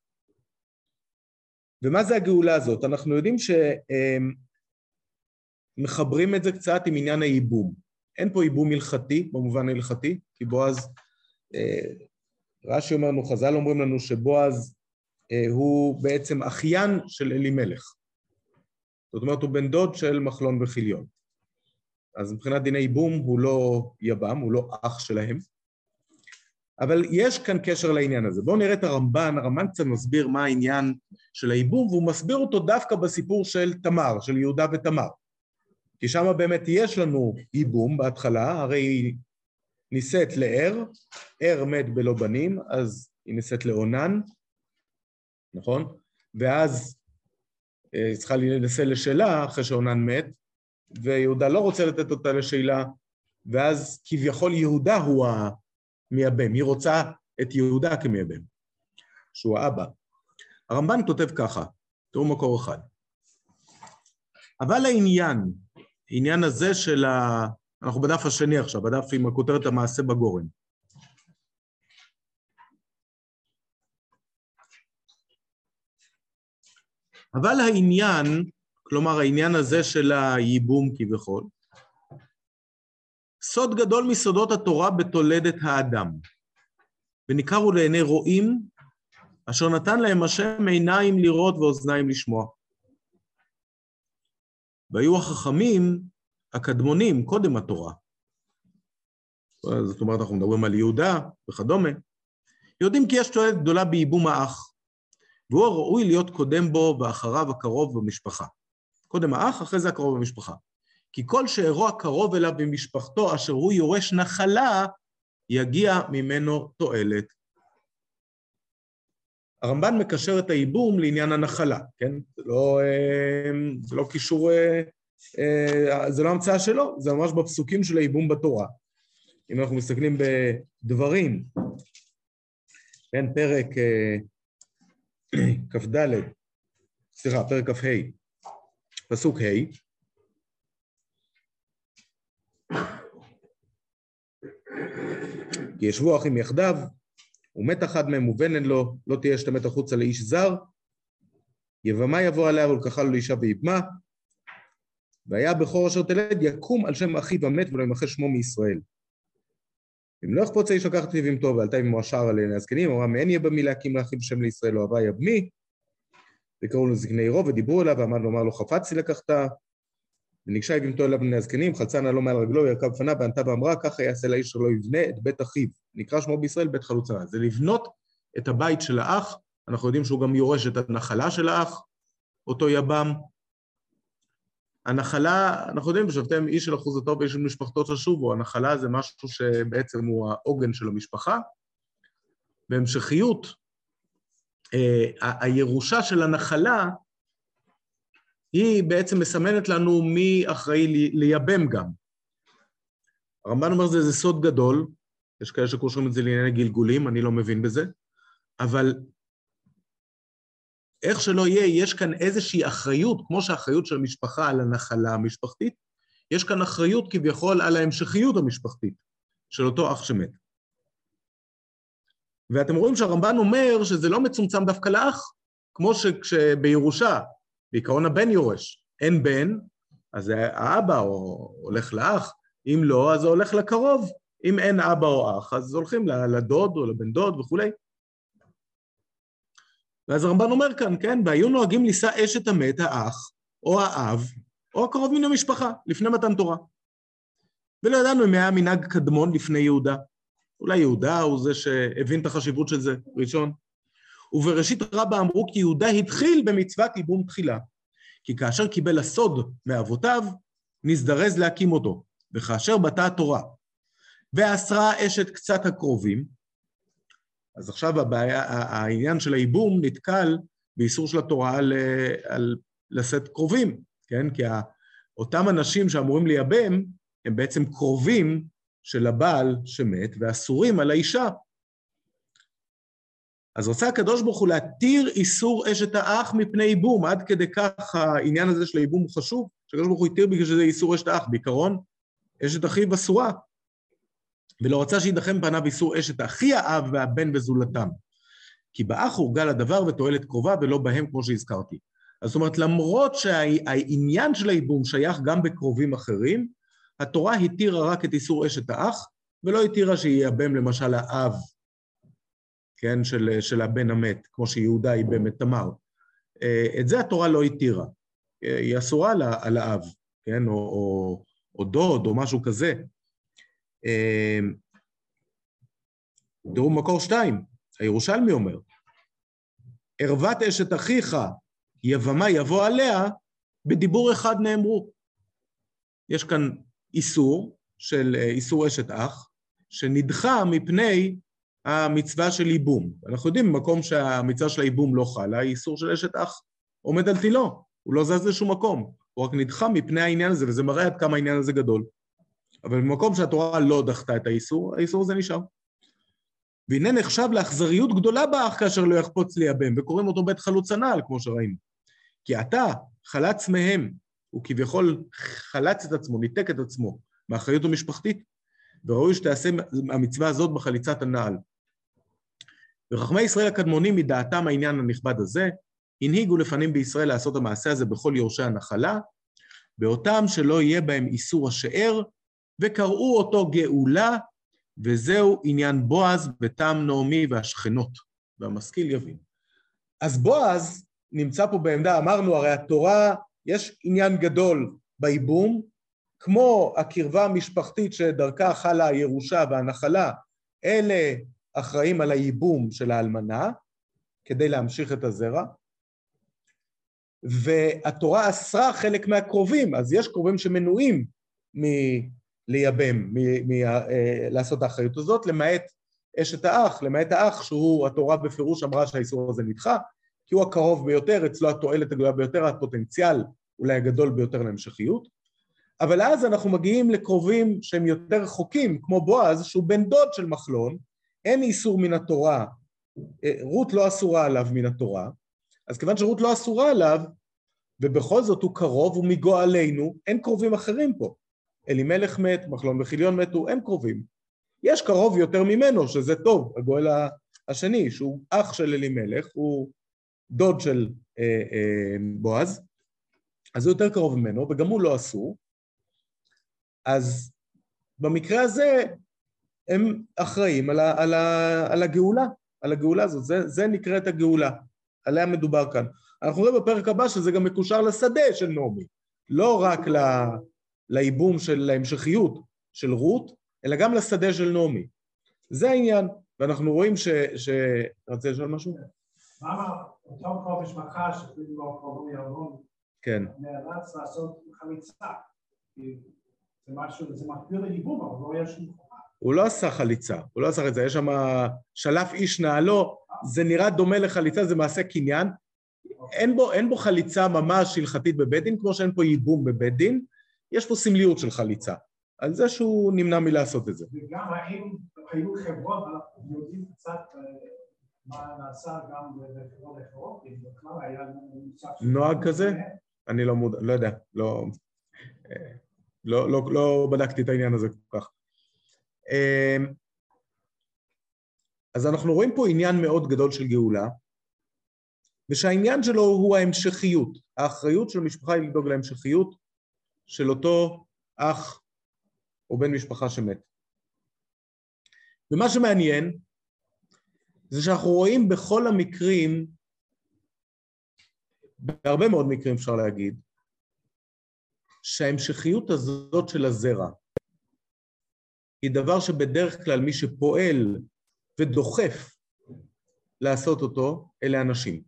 ומה זה הגאולה הזאת? אנחנו יודעים שמחברים את זה קצת עם עניין הייבום. אין פה ייבום הלכתי, במובן ההלכתי, כי בועז, רש"י אומר לנו, חז"ל אומרים לנו שבועז הוא בעצם אחיין של אלימלך. זאת אומרת, הוא בן דוד של מחלון וחיליון. אז מבחינת דיני ייבום הוא לא יבם, הוא לא אח שלהם. אבל יש כאן קשר לעניין הזה. בואו נראה את הרמב"ן קצת מסביר מה העניין של הייבום, והוא מסביר אותו דווקא בסיפור של תמר, של יהודה ותמר. כי שם באמת יש לנו ייבום בהתחלה, הרי היא נישאת לער, ער מת בלא בנים, אז היא נישאת לאונן, נכון? ואז היא צריכה להינשא לשאלה אחרי שאונן מת, ויהודה לא רוצה לתת אותה לשאלה, ואז כביכול יהודה הוא המייבם, היא רוצה את יהודה כמייבם, שהוא האבא. הרמב"ן כותב ככה, תראו מקור אחד. אבל העניין הזה של אנחנו בדף השני עכשיו, בדף עם הכותרת המעשה בגורן. אבל העניין, כלומר העניין הזה של הייבום כביכול, סוד גדול מסודות התורה בתולדת האדם, וניכר הוא לעיני רואים, אשר נתן להם השם עיניים לראות ואוזניים לשמוע. והיו החכמים הקדמונים קודם התורה. זאת אומרת, אנחנו מדברים על יהודה וכדומה. יודעים כי יש תועלת גדולה בייבום האח, והוא ראוי להיות קודם בו ואחריו הקרוב במשפחה. קודם האח, אחרי זה הקרוב במשפחה. כי כל שאירוע קרוב אליו במשפחתו, אשר הוא יורש נחלה, יגיע ממנו תועלת. הרמב"ן מקשר את הייבום לעניין הנחלה, כן? זה לא קישור, זה לא המצאה שלו, זה ממש בפסוקים של הייבום בתורה. אם אנחנו מסתכלים בדברים, כן, פרק כ"ד, פרק כ"ה, פסוק ה', כי ישבו אחים יחדיו, ומת אחד מהם ובן אין לו, לא תהיה שתמת החוצה לאיש זר, יבמה יבוא עליה ולקחה לו לאישה ויבמה, והיה בכור אשר תלד יקום על שם אחיו המת ולא ימחה שמו מישראל. אם לא יחפוץ האיש לקחת את יבמתו ועלתה עמו השער עליהם הזקנים, אמרה מאין יבמי להקים לאחיו שם לישראל, אוהבה יבמי, וקראו לו זקני עירו ודיברו אליו, ועמד ואמר לו חפצתי לקחתה, וניגשה יבמתו אליו בני הזקנים, חלצה נעלו מעל רגלו, ירכב בפניו, וענתה ואמרה, ככה יעשה לאיש שלא יבנה את בית אחיו. נקרא שמו בישראל בית חלוצה. זה לבנות את הבית של האח, אנחנו יודעים שהוא גם יורש את הנחלה של האח, אותו יבם. הנחלה, אנחנו יודעים, בשבתם איש של אחוזתו ואיש של משפחתו תשובו, הנחלה זה משהו שבעצם הוא העוגן של המשפחה. בהמשכיות, הירושה של הנחלה, היא בעצם מסמנת לנו מי אחראי לייבם גם. הרמב"ן אומר זה סוד גדול, יש כאלה שקושרים את זה לענייני גלגולים, אני לא מבין בזה, אבל איך שלא יהיה, יש כאן איזושהי אחריות, כמו שהאחריות של המשפחה על הנחלה המשפחתית, יש כאן אחריות כביכול על ההמשכיות המשפחתית של אותו אח שמת. ואתם רואים שהרמב"ן אומר שזה לא מצומצם דווקא לאח, כמו שבירושה, בעיקרון הבן יורש, אין בן, אז האבא הולך לאח, אם לא, אז זה הולך לקרוב, אם אין אבא או אח, אז הולכים לדוד או לבן דוד וכו'. ואז הרמב"ן אומר כאן, כן, והיו נוהגים לישא אשת המת, האח, או האב, או הקרוב מן המשפחה, לפני מתן תורה. ולא ידענו אם היה מנהג קדמון לפני יהודה. אולי יהודה הוא זה שהבין את החשיבות של זה, ראשון. ובראשית רבה אמרו כי יהודה התחיל במצוות ייבום תחילה, כי כאשר קיבל הסוד מאבותיו, נזדרז להקים אותו, וכאשר בתה התורה, ואסרה אשת קצת הקרובים, אז עכשיו העניין של הייבום נתקל באיסור של התורה על לשאת קרובים, כן? כי אותם אנשים שאמורים לייבם, הם בעצם קרובים של הבעל שמת, ואסורים על האישה. אז רוצה הקדוש ברוך הוא להתיר איסור אשת האח מפני ייבום, עד כדי כך העניין הזה של הייבום הוא חשוב, שהקדוש ברוך הוא יתיר בגלל שזה איסור אשת האח, בעיקרון אשת אחיו אסורה, ולא רצה שידחם פניו איסור אשת אחי האב והבן וזולתם, כי באח הורגל הדבר ותועלת קרובה ולא בהם כמו שהזכרתי. אז זאת אומרת, למרות שהעניין של הייבום שייך גם בקרובים אחרים, התורה התירה רק את איסור אשת האח, ולא התירה שייבם למשל האב, כן, של הבן המת, כמו שיהודה ייבם את תמר. את זה התורה לא התירה. היא אסורה על האב, כן, או או דוד, או משהו כזה. תראו מקור 2, הירושלמי אומר, ערוות אשת אחיך, יבמה יבוא עליה, בדיבור אחד נאמרו. יש כאן איסור של איסור אשת אח, שנדחה מפני המצווה של ייבום. אנחנו יודעים, במקום שהמצווה של הייבום לא חלה, האיסור של אשת אח עומד על תילו, הוא לא זז לשום מקום, הוא רק נדחה מפני העניין הזה, וזה מראה עד כמה העניין הזה גדול. אבל במקום שהתורה לא דחתה את האיסור, האיסור הזה נשאר. והנה נחשב לאכזריות גדולה באח כאשר לא יחפוץ לייבם, וקוראים אותו בית חלוץ הנעל, כמו שראינו. כי אתה חלץ מהם, הוא כביכול חלץ את עצמו, ניתק את עצמו, מאחריות המשפחתית, וראוי שתעשה המצווה הזאת בחליצת הנעל. וחכמי ישראל הקדמונים מדעתם העניין הנכבד הזה, הנהיגו לפנים בישראל לעשות המעשה הזה בכל יורשי הנחלה, באותם שלא יהיה בהם איסור השאר, וקראו אותו גאולה, וזהו עניין בועז ותם נעמי והשכנות, והמשכיל יבין. אז בועז נמצא פה בעמדה, אמרנו, הרי התורה, יש עניין גדול בייבום, כמו הקרבה המשפחתית שדרכה חלה הירושה והנחלה, אלה אחראים על הייבום של האלמנה, כדי להמשיך את הזרע, והתורה אסרה חלק מהקרובים, אז יש קרובים שמנועים מלייבם, לעשות האחריות הזאת, למעט אשת האח, למעט האח שהוא, התורה בפירוש אמרה שהאיסור הזה נדחה, כי הוא הקרוב ביותר, אצלו התועלת הגדולה ביותר, הפוטנציאל אולי הגדול ביותר להמשכיות, אבל אז אנחנו מגיעים לקרובים שהם יותר רחוקים, כמו בועז, שהוא בן דוד של מחלון, אין איסור מן התורה, רות לא אסורה עליו מן התורה, אז כיוון שרות לא אסורה עליו, ובכל זאת הוא קרוב, הוא מגואלנו, אין קרובים אחרים פה. אלימלך מת, מחלון וחיליון מתו, אין קרובים. יש קרוב יותר ממנו, שזה טוב, הגואל השני, שהוא אח של אלימלך, הוא דוד של בועז, אז הוא יותר קרוב ממנו, וגם הוא לא אסור. אז במקרה הזה, הם אחראים על הגאולה, על הגאולה הזאת, זה נקראת הגאולה, עליה מדובר כאן. אנחנו רואים בפרק הבא שזה גם מקושר לשדה של נעמי, לא רק לייבום של ההמשכיות של רות, אלא גם לשדה של נעמי. זה העניין, ואנחנו רואים רצה לשאול משהו? למה אותו קרוב משפחה שקוראים לו קרוב ירון, כן. נאלץ לעשות חליצה? זה משהו, זה מקביל לייבום, אבל לא יש שום חובה. הוא לא עשה חליצה, הוא לא עשה את זה, יש שם שלף איש נעלו, זה נראה דומה לחליצה, זה מעשה קניין, אין בו חליצה ממש הלכתית בבית דין, כמו שאין פה ייבום בבית דין, יש פה סמליות של חליצה, על זה שהוא נמנע מלעשות את זה. וגם היו חברות, אנחנו יודעים קצת מה נעשה גם בחברות אחרות, כי בכלל היה נוהג כזה? אני לא יודע, לא בדקתי את העניין הזה כל כך. אז אנחנו רואים פה עניין מאוד גדול של גאולה, ושהעניין שלו הוא ההמשכיות. האחריות של המשפחה היא לדאוג להמשכיות של אותו אח או בן משפחה שמת. ומה שמעניין זה שאנחנו רואים בכל המקרים, בהרבה מאוד מקרים אפשר להגיד, שההמשכיות הזאת של הזרע היא דבר שבדרך כלל מי שפועל ודוחף לעשות אותו, אלה אנשים.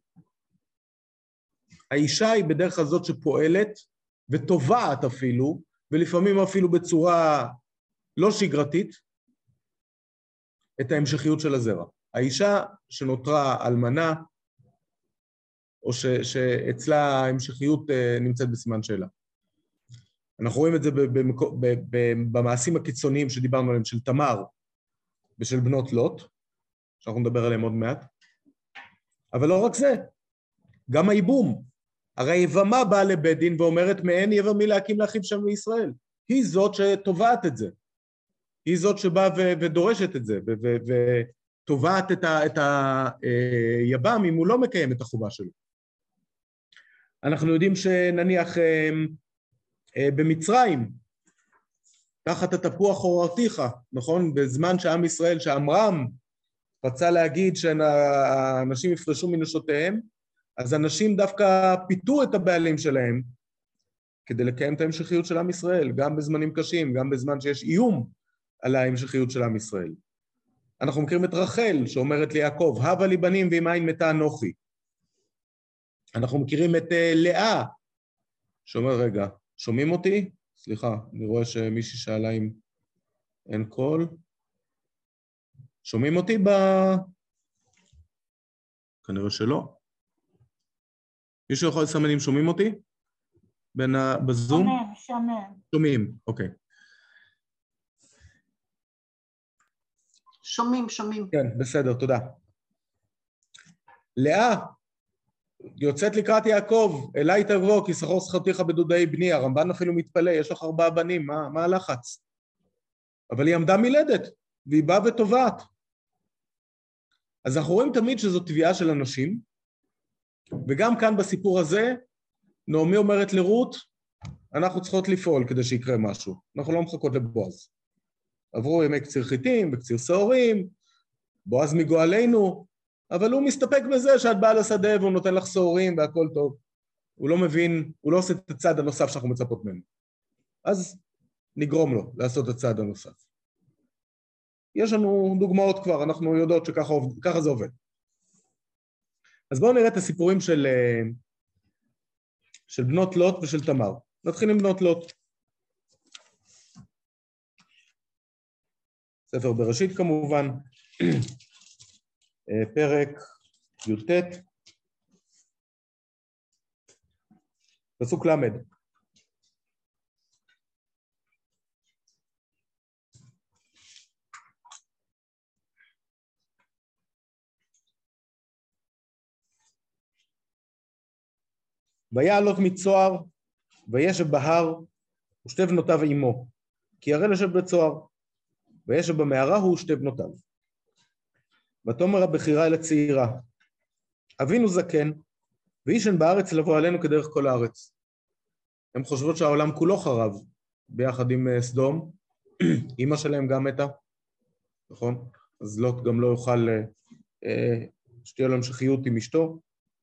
האישה היא בדרך הזאת שפועלת וטובעת אפילו, ולפעמים אפילו בצורה לא שגרתית, את ההמשכיות של הזרע. האישה שנותרה אלמנה, או שאצלה ההמשכיות נמצאת בסימן שאלה. אנחנו רואים את זה במעשים הקיצוניים שדיברנו עליהם, של תמר ושל בנות לוט, שאנחנו נדבר עליהם עוד מעט. אבל לא רק זה, גם הייבום. הרי יבמה באה לבית דין ואומרת, מעין יבמי להקים לאחיו שם בישראל. היא זאת שטובעת את זה. היא זאת שבאה ודורשת את זה, וטובעת את היבם אם הוא לא מקיים את החובה שלו. אנחנו יודעים שנניח במצרים, תחת התפוח עוררתיך, נכון? בזמן שעם ישראל, שעמרם רצה להגיד שהאנשים יפרשו מנשותיהם, אז אנשים דווקא פיתו את הבעלים שלהם, כדי לקיים את ההמשכיות של עם ישראל, גם בזמנים קשים, גם בזמן שיש איום על ההמשכיות של עם ישראל. אנחנו מכירים את רחל, שאומרת ליעקב, הבה לי בנים ועם עין מתה אנוכי. אנחנו מכירים את לאה, שאומר, רגע, שומעים אותי? סליחה, אני רואה שמישהי שאלה אם אין קול. שומעים אותי כנראה שלא. מישהו יכול לסמן אם שומעים אותי? בזום? שומעים, אוקיי. שומעים. כן, בסדר, תודה. לאה, יוצאת לקראת יעקב, אליי תבוא, כי שכור שכרתיך בדודי בני, הרמב"ן אפילו מתפלא, יש לך 4 בנים, מה הלחץ? אבל היא עמדה מילדת, והיא באה וטובעת. אז אנחנו רואים תמיד שזו תביעה של אנשים, וגם כאן בסיפור הזה, נעמי אומרת לרות, אנחנו צריכות לפעול כדי שיקרה משהו, אנחנו לא מחכות לבועז. עברו ימי קציר חיטים וקציר שעורים, בועז מגואלנו, אבל הוא מסתפק בזה שאת באה לשדה והוא נותן לך שעורים והכל טוב. הוא לא מבין, הוא לא עושה את הצעד הנוסף שאנחנו מצפות ממנו. אז נגרום לו לעשות את הצעד הנוסף. יש לנו דוגמאות כבר, אנחנו יודעות שככה זה עובד. אז בואו נראה את הסיפורים של בנות לוט ושל תמר. נתחיל עם בנות לוט. ספר בראשית כמובן, פרק י"ט, פסוק למד. ויעל לוט מצוהר, וישב בהר, ושתי בנותיו עמו, כי ירא לשבת בצוהר, וישב במערה הוא ושתי בנותיו. ותאמר הבכירה אל הצעירה, אבינו זקן, ואיש אין בארץ לבוא עלינו כדרך כל הארץ. הן חושבות שהעולם כולו חרב, ביחד עם סדום, אמא שלהם גם מתה, נכון? אז לוט גם לא יוכל שתהיה לו המשכיות עם אשתו.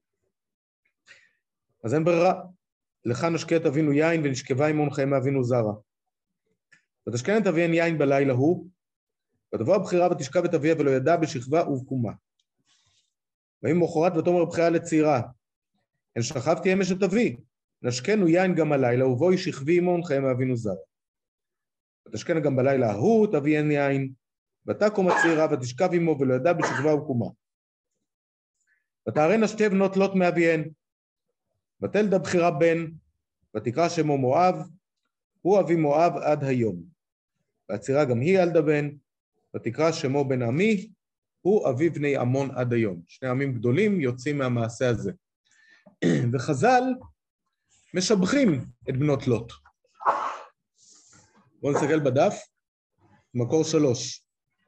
אז אין ברירה, לך נשקה את אבינו יין ונשכבה עמו נחיה מאבינו זרע. ותשכן את אביהן יין בלילה הוא, ותבוא הבכירה ותשכב את אביה ולא ידע בשכבה ובקומה. ויהי מחרת ותאמר הבכירה לצעירה, הן שכבתי אמש את אבי, נשקנו יין גם הלילה, ובואי שכבי עמו נחיה מאבינו זרע. ותשכן גם בלילה ההוא את אביהן יין, ותקום הצעירה ותשכב עמו ולא ידע בשכבה ובקומה. ותערנה שתי בנות לוט מאביהן, ותלד הבכירה בן, ותקרא שמו מואב, הוא אבי מואב עד היום. והצעירה גם היא ילדה בן, ותקרא שמו בן עמי, הוא אבי בני עמון עד היום. שני עמים גדולים יוצאים מהמעשה הזה. וחז"ל משבחים את בנות לוט. בואו נסתכל בדף, מקור 3.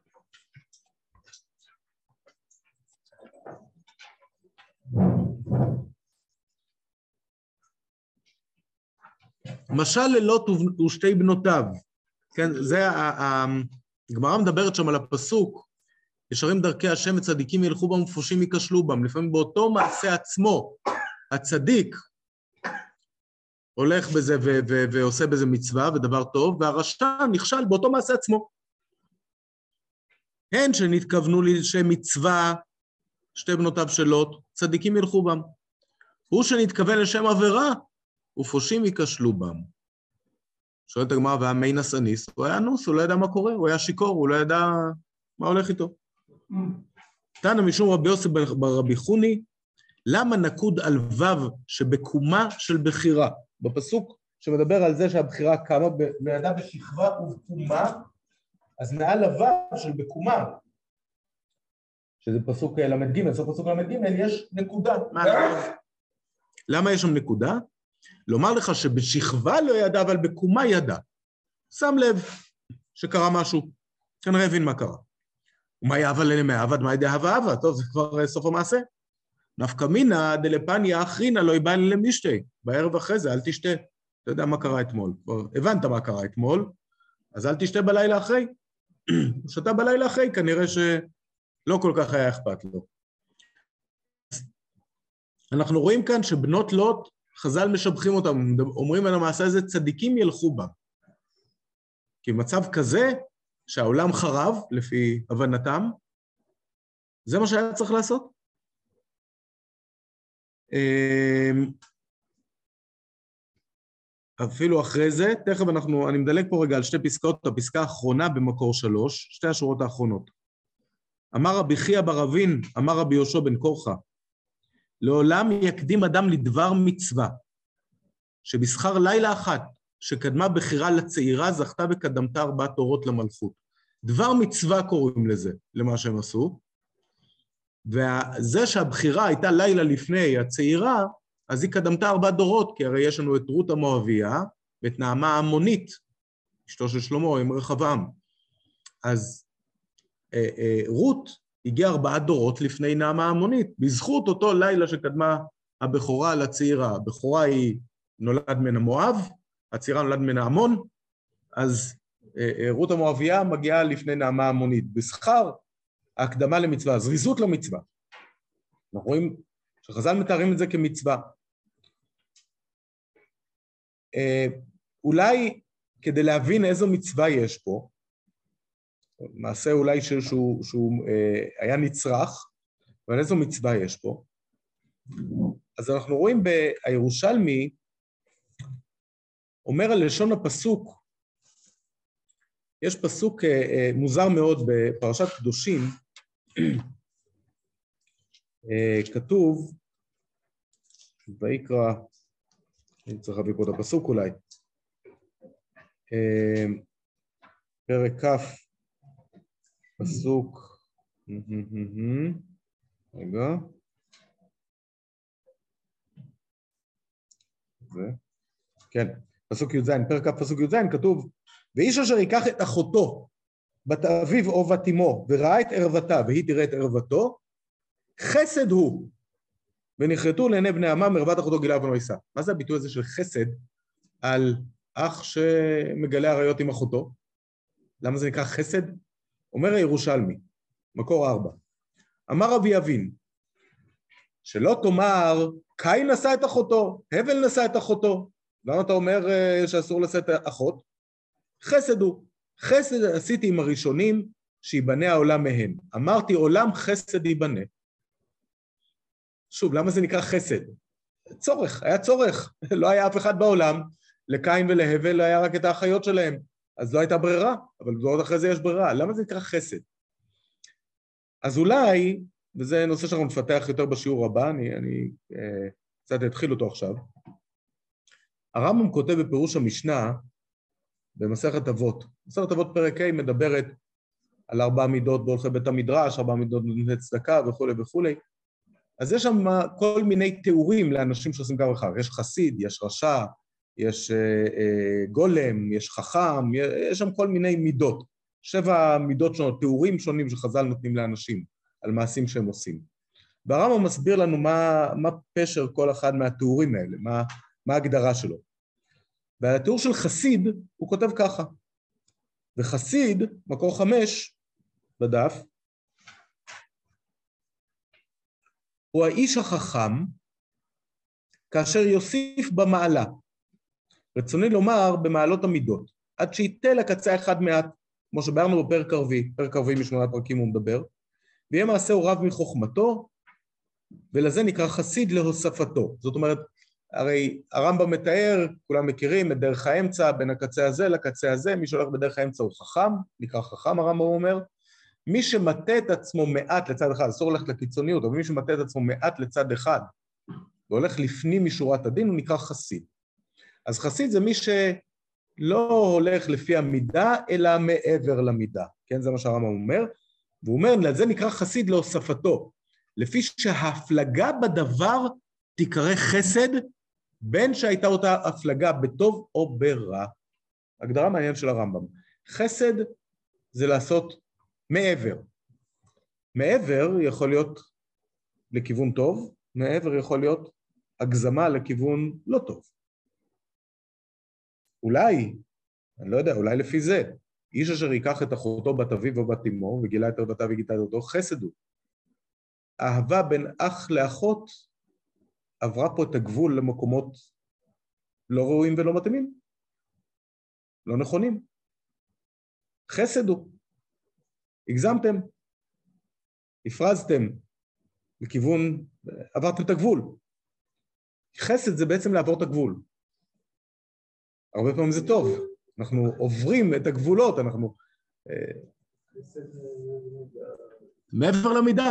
משל ללוט ושתי בנותיו, כן, זה הגמרא מדברת שם על הפסוק, ישרים דרכי השם וצדיקים ילכו בם ופושעים ייכשלו בם, לפעמים באותו מעשה עצמו, הצדיק הולך בזה ועושה בזה מצווה ודבר טוב, והרשע נכשל באותו מעשה עצמו. הן שנתכוונו לשם מצווה, שתי בנותיו של לוט, צדיקים ילכו בם. הוא שנתכוון לשם עבירה, ופושעים ייכשלו בם. שואלת הגמרא, והמי נסניס, הוא היה נוס, הוא לא ידע מה קורה, הוא היה שיקור, הוא לא ידע מה הולך איתו. תנא משום רבי יוסף ברבי חוני, למה נקוד על וו שבקומה של בחירה? בפסוק שמדבר על זה שהבחירה קמה, לא ידע בשכבה ובקומה, אז מעל הוו של בקומה, שזה פסוק למד ג', סוף פסוק למד ג', יש נקודה. למה יש שם נקודה? לומר לך שבשכבה לא ידע, אבל בקומה ידע. שם לב שקרה משהו, כנראה הבין מה קרה. ומה יאהבה לנמי עבד, מה ידע אהבה אהבה? טוב, זה כבר סוף המעשה. נפקא מינא דלפניה אחרינא לא יבא למשתי. בערב אחרי זה, אל תשתה. אתה יודע מה קרה אתמול. כבר הבנת מה קרה אתמול, אז אל תשתה בלילה אחרי. כשאתה בלילה אחרי, כנראה שלא כל כך היה אכפת לו. אנחנו רואים כאן שבנות לוט חז"ל משבחים אותם, אומרים על המעשה הזה, צדיקים ילכו בה. כי מצב כזה, שהעולם חרב, לפי הבנתם, זה מה שהיה צריך לעשות. אפילו אחרי זה, תכף אני מדלג פה רגע על שתי פסקאות, הפסקה האחרונה במקור 3, שתי השורות האחרונות. אמר רבי חייא בר אבין, אמר רבי יהושע בן קורחה, לעולם יקדים אדם לדבר מצווה, שבשכר לילה אחת, שקדמה בחירה לצעירה, זכתה וקדמתה 4 תורות למלכות. דבר מצווה קוראים לזה, למה שהם עשו, וזה שהבחירה הייתה לילה לפני הצעירה, אז היא קדמתה 4 דורות, כי הרי יש לנו את רות המואביה, ואת נעמה העמונית, אשתו של שלמה עם רחבעם. אז רות הגיעה 4 דורות לפני נעמה העמונית, בזכות אותו לילה שקדמה הבכורה לצעירה. הבכורה היא נולד מן המואב, הצעירה נולד מן העמון, אז רות המואביה מגיעה לפני נעמה העמונית. בשכר ההקדמה למצווה, זריזות למצווה. אנחנו רואים שחז"ל מתארים את זה כמצווה. אולי כדי להבין איזו מצווה יש פה, מעשה אולי שהוא היה נצרך, אבל איזו מצווה יש פה, אז אנחנו רואים בירושלמי, אומר על לשון הפסוק, יש פסוק מוזר מאוד בפרשת קדושים, כתוב, ויקרא, אני צריך להביא פה את הפסוק אולי, פרק כ', פסוק, רגע, כן, פסוק י"ז, פרק כ' פסוק י"ז, כתוב, ואיש אשר ייקח את אחותו, בת אביו או בת אמו, וראה את ערוותה, והיא תראה את ערוותו, חסד הוא, ונכרתו לעיני בני עמם ערוות אחותו גילה ולא יישא. מה זה הביטוי הזה של חסד על אח שמגלה עריות עם אחותו? למה זה נקרא חסד? אומר הירושלמי, מקור 4, אמר רבי אבין, שלא תאמר, קין נשא את אחותו, הבל נשא את אחותו. למה אתה אומר שאסור לשאת אחות? חסד הוא. חסד עשיתי עם הראשונים, שיבנה העולם מהם. אמרתי, עולם חסד ייבנה. שוב, למה זה נקרא חסד? צורך, היה צורך. לא היה אף אחד בעולם, לקין ולהבל היה רק את האחיות שלהם. אז לא הייתה ברירה, אבל עוד אחרי זה יש ברירה. למה זה נקרא חסד? אז אולי, וזה נושא שאנחנו נפתח יותר בשיעור הבא, אני קצת אתחיל אותו עכשיו. הרמב"ם כותב בפירוש המשנה, במסכת אבות. מסכת אבות פרק ה' מדברת על 4 מידות בהולכי בית המדרש, 4 מידות בנותני צדקה וכו' וכו'. אז יש שם כל מיני תיאורים לאנשים שעושים כך וכך. יש חסיד, יש רשע, יש גולם, יש חכם, יש שם כל מיני מידות. 7 מידות שונות, תיאורים שונים שחז"ל נותנים לאנשים על מעשים שהם עושים. והרמב"ם מסביר לנו מה פשר כל אחד מהתיאורים האלה, מה ההגדרה שלו. ועל התיאור של חסיד הוא כותב ככה, וחסיד, מקור 5 בדף, הוא האיש החכם כאשר יוסיף במעלה, רצוני לומר במעלות המידות, עד שיתה לקצה אחד מעט, כמו שבארנו בפרק הרביעי, פרק הרביעי מ8 פרקים הוא מדבר, ויהיה מעשה רב מחוכמתו, ולזה נקרא חסיד להוספתו. זאת אומרת, הרי הרמב"ם מתאר, כולם מכירים את דרך האמצע, בין הקצה הזה לקצה הזה, מי שהולך בדרך האמצע הוא חכם, נקרא חכם הרמב"ם אומר, מי שמטה את עצמו מעט לצד אחד, אסור ללכת לקיצוניות, אבל מי שמטה את עצמו מעט לצד אחד, והולך לפנים משורת הדין, הוא נקרא חסיד. אז חסיד זה מי שלא הולך לפי המידה, אלא מעבר למידה, כן, זה מה שהרמב"ם אומר, והוא אומר, לזה נקרא חסיד להוספתו, לפי שההפלגה בדבר תיקרא חסד, בין שהייתה אותה הפלגה בטוב או ברע. הגדרה מעניינת של הרמב"ם. חסד זה לעשות מעבר. מעבר יכול להיות לכיוון טוב, מעבר יכול להיות הגזמה לכיוון לא טוב. אולי, אני לא יודע, אולי לפי זה, איש אשר ייקח את אחותו בת אביו או בת אמו, וגילה את ערוותה וגיתה את אותו, חסד הוא. אהבה בין אח לאחות, עברה פה את הגבול למקומות לא ראויים ולא מתאימים, לא נכונים. חסד הוא. הגזמתם, הפרזתם בכיוון, עברתם את הגבול. חסד זה בעצם לעבור את הגבול. הרבה פעמים זה טוב. אנחנו עוברים את הגבולות, אנחנו מעבר למידה.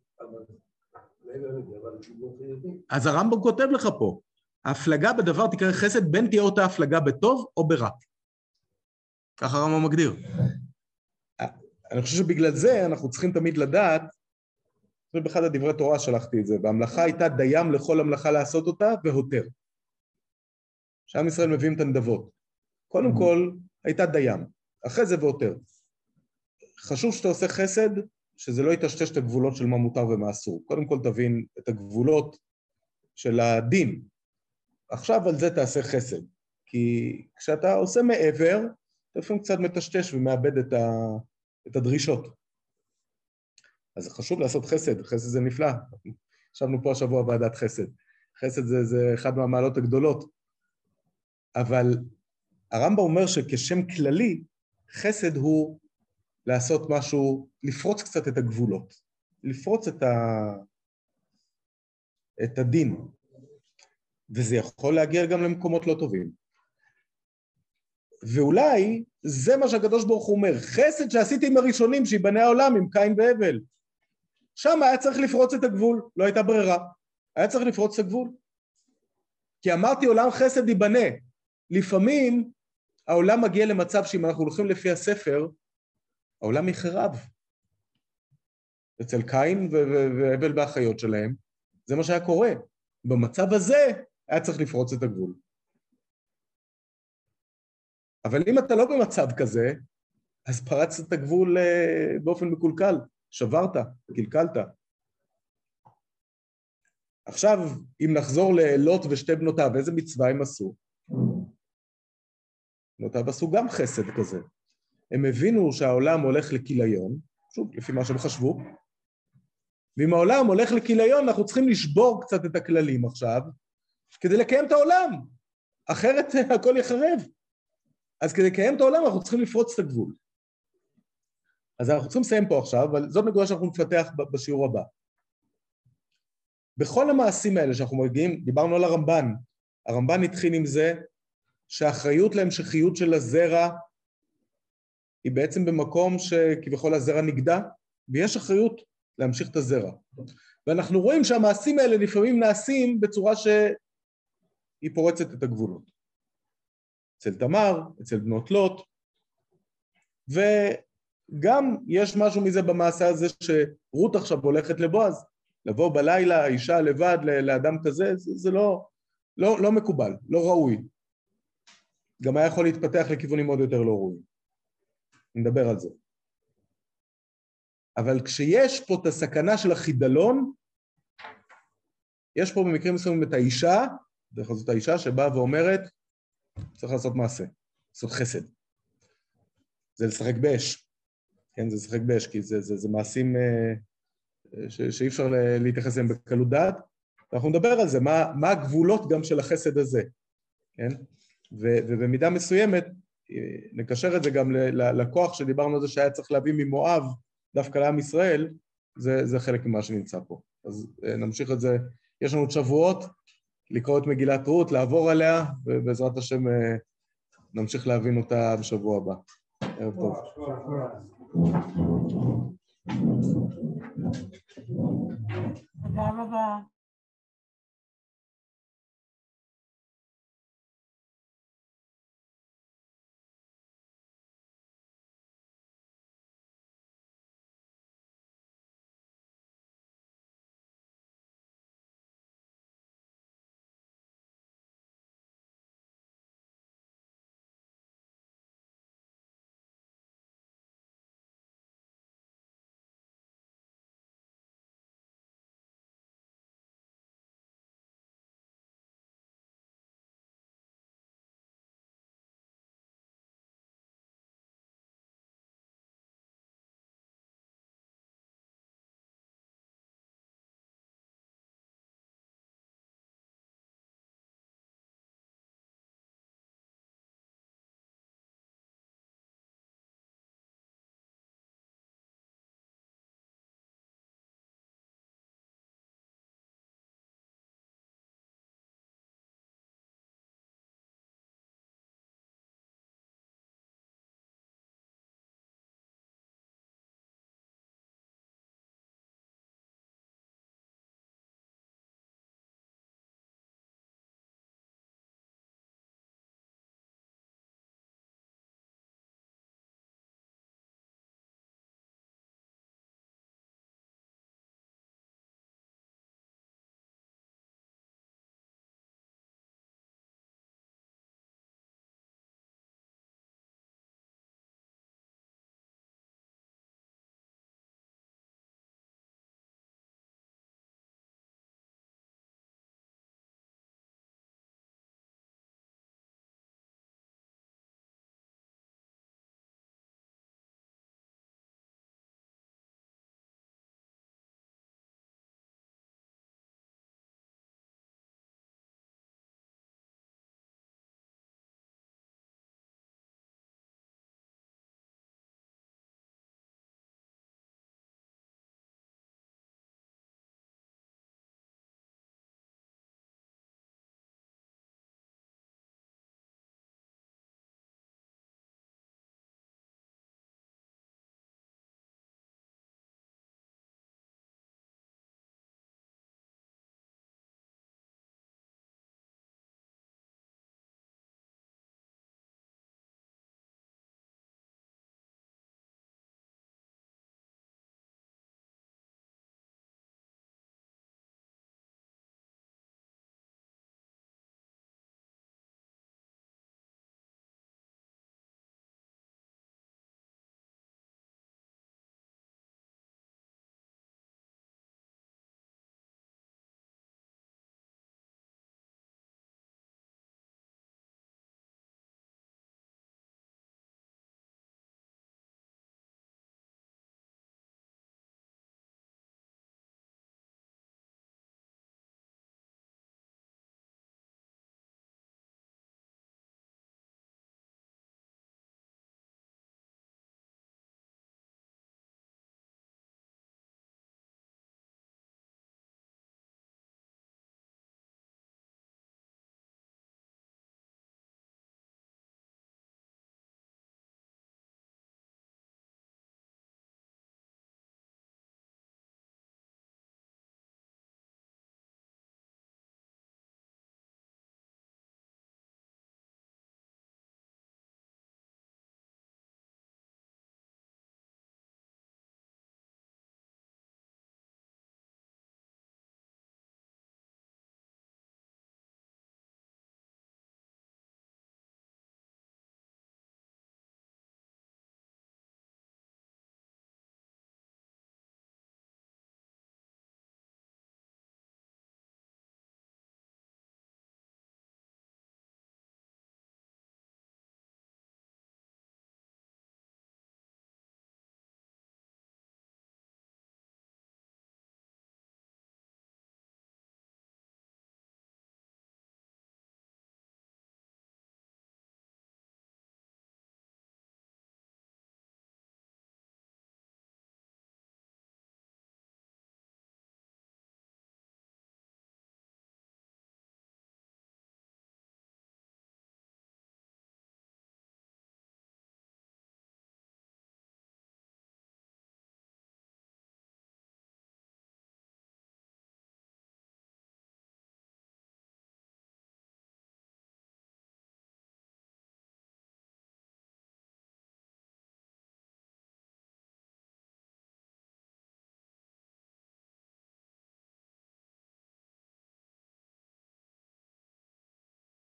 אז הרמב"ם כותב לך פה, ההפלגה בדבר תקרא חסד, בין תהיה אותה הפלגה בטוב או ברע. ככה הרמב"ם מגדיר. אני חושב שבגלל זה אנחנו צריכים תמיד לדעת, ובאחד הדברי תורה שלחתי את זה, והמלאכה הייתה דיים לכל המלאכה לעשות אותה, והותר. שעם ישראל מביאים את הנדבות. קודם כל, הייתה דיים, אחרי זה והותר. חשוב שאתה עושה חסד, שזה לא יטשטש את הגבולות של מה מותר ומה אסור. קודם כל תבין את הגבולות של הדין. עכשיו על זה תעשה חסד. כי כשאתה עושה מעבר, אתה לפעמים קצת מטשטש ומאבד את הדרישות. אז זה חשוב לעשות חסד, חסד זה נפלא. ישבנו פה השבוע ועדת חסד. חסד זה אחד מהמעלות הגדולות. אבל הרמב"ם אומר שכשם כללי, חסד הוא לעשות משהו, לפרוץ קצת את הגבולות, לפרוץ את הדין, וזה יכול להגיע גם למקומות לא טובים. ואולי זה מה שהקדוש ברוך הוא אומר, חסד שעשיתי עם הראשונים שיבנה העולם, עם קין והבל. שם היה צריך לפרוץ את הגבול, לא הייתה ברירה, היה צריך לפרוץ את הגבול. כי אמרתי עולם חסד ייבנה, לפעמים העולם מגיע למצב שאם אנחנו הולכים לפי הספר, העולם יחרב. אצל קין והבל באחיות שלהם, זה מה שהיה קורה. במצב הזה היה צריך לפרוץ את הגבול. אבל אם אתה לא במצב כזה, אז פרצת את הגבול באופן מקולקל, שברת, קלקלת. עכשיו, אם נחזור ללוט ושתי בנותיו, איזה מצווה הם עשו? בנותיו עשו גם חסד כזה. הם הבינו שהעולם הולך לכיליון, שוב, לפי מה שהם חשבו, ואם העולם הולך לכיליון, אנחנו צריכים לשבור קצת את הכללים עכשיו, כדי לקיים את העולם, אחרת הכל יחרב. אז כדי לקיים את העולם, אנחנו צריכים לפרוץ את הגבול. אז אנחנו צריכים לסיים פה עכשיו, אבל זאת נקודה שאנחנו נפתח בשיעור הבא. בכל המעשים האלה שאנחנו מגיעים, דיברנו על הרמב"ן, הרמב"ן התחיל עם זה, שהאחריות להמשכיות של הזרע, היא בעצם במקום שכביכול הזרע נגדע, ויש אחריות להמשיך את הזרע. ואנחנו רואים שהמעשים האלה לפעמים נעשים בצורה שהיא פורצת את הגבולות. אצל תמר, אצל בנות לוט, וגם יש משהו מזה במעשה הזה שרות עכשיו הולכת לבועז, לבוא בלילה, אישה לבד לאדם כזה, זה לא מקובל, לא ראוי. גם היה יכול להתפתח לכיוונים עוד יותר לא ראויים. נדבר על זה. אבל כשיש פה את הסכנה של החידלון, יש פה במקרים מסוימים את האישה, דרך זאת האישה שבאה ואומרת, צריך לעשות מעשה, לעשות חסד. זה לשחק באש. כן, זה לשחק באש, כי זה מעשים שאי אפשר להתייחס להם בקלות דעת. אנחנו נדבר על זה, מה הגבולות גם של החסד הזה. כן? ובמידה מסוימת, נקשר את זה גם לכוח שדיברנו על זה שהיה צריך להביא ממואב, דווקא לעם ישראל, זה חלק ממה שנמצא פה. אז נמשיך את זה, יש לנו שבועות, לקרוא את מגילת רות, לעבור עליה, ובעזרת השם נמשיך להבין אותה בשבוע הבא. ערב טוב. תודה רבה.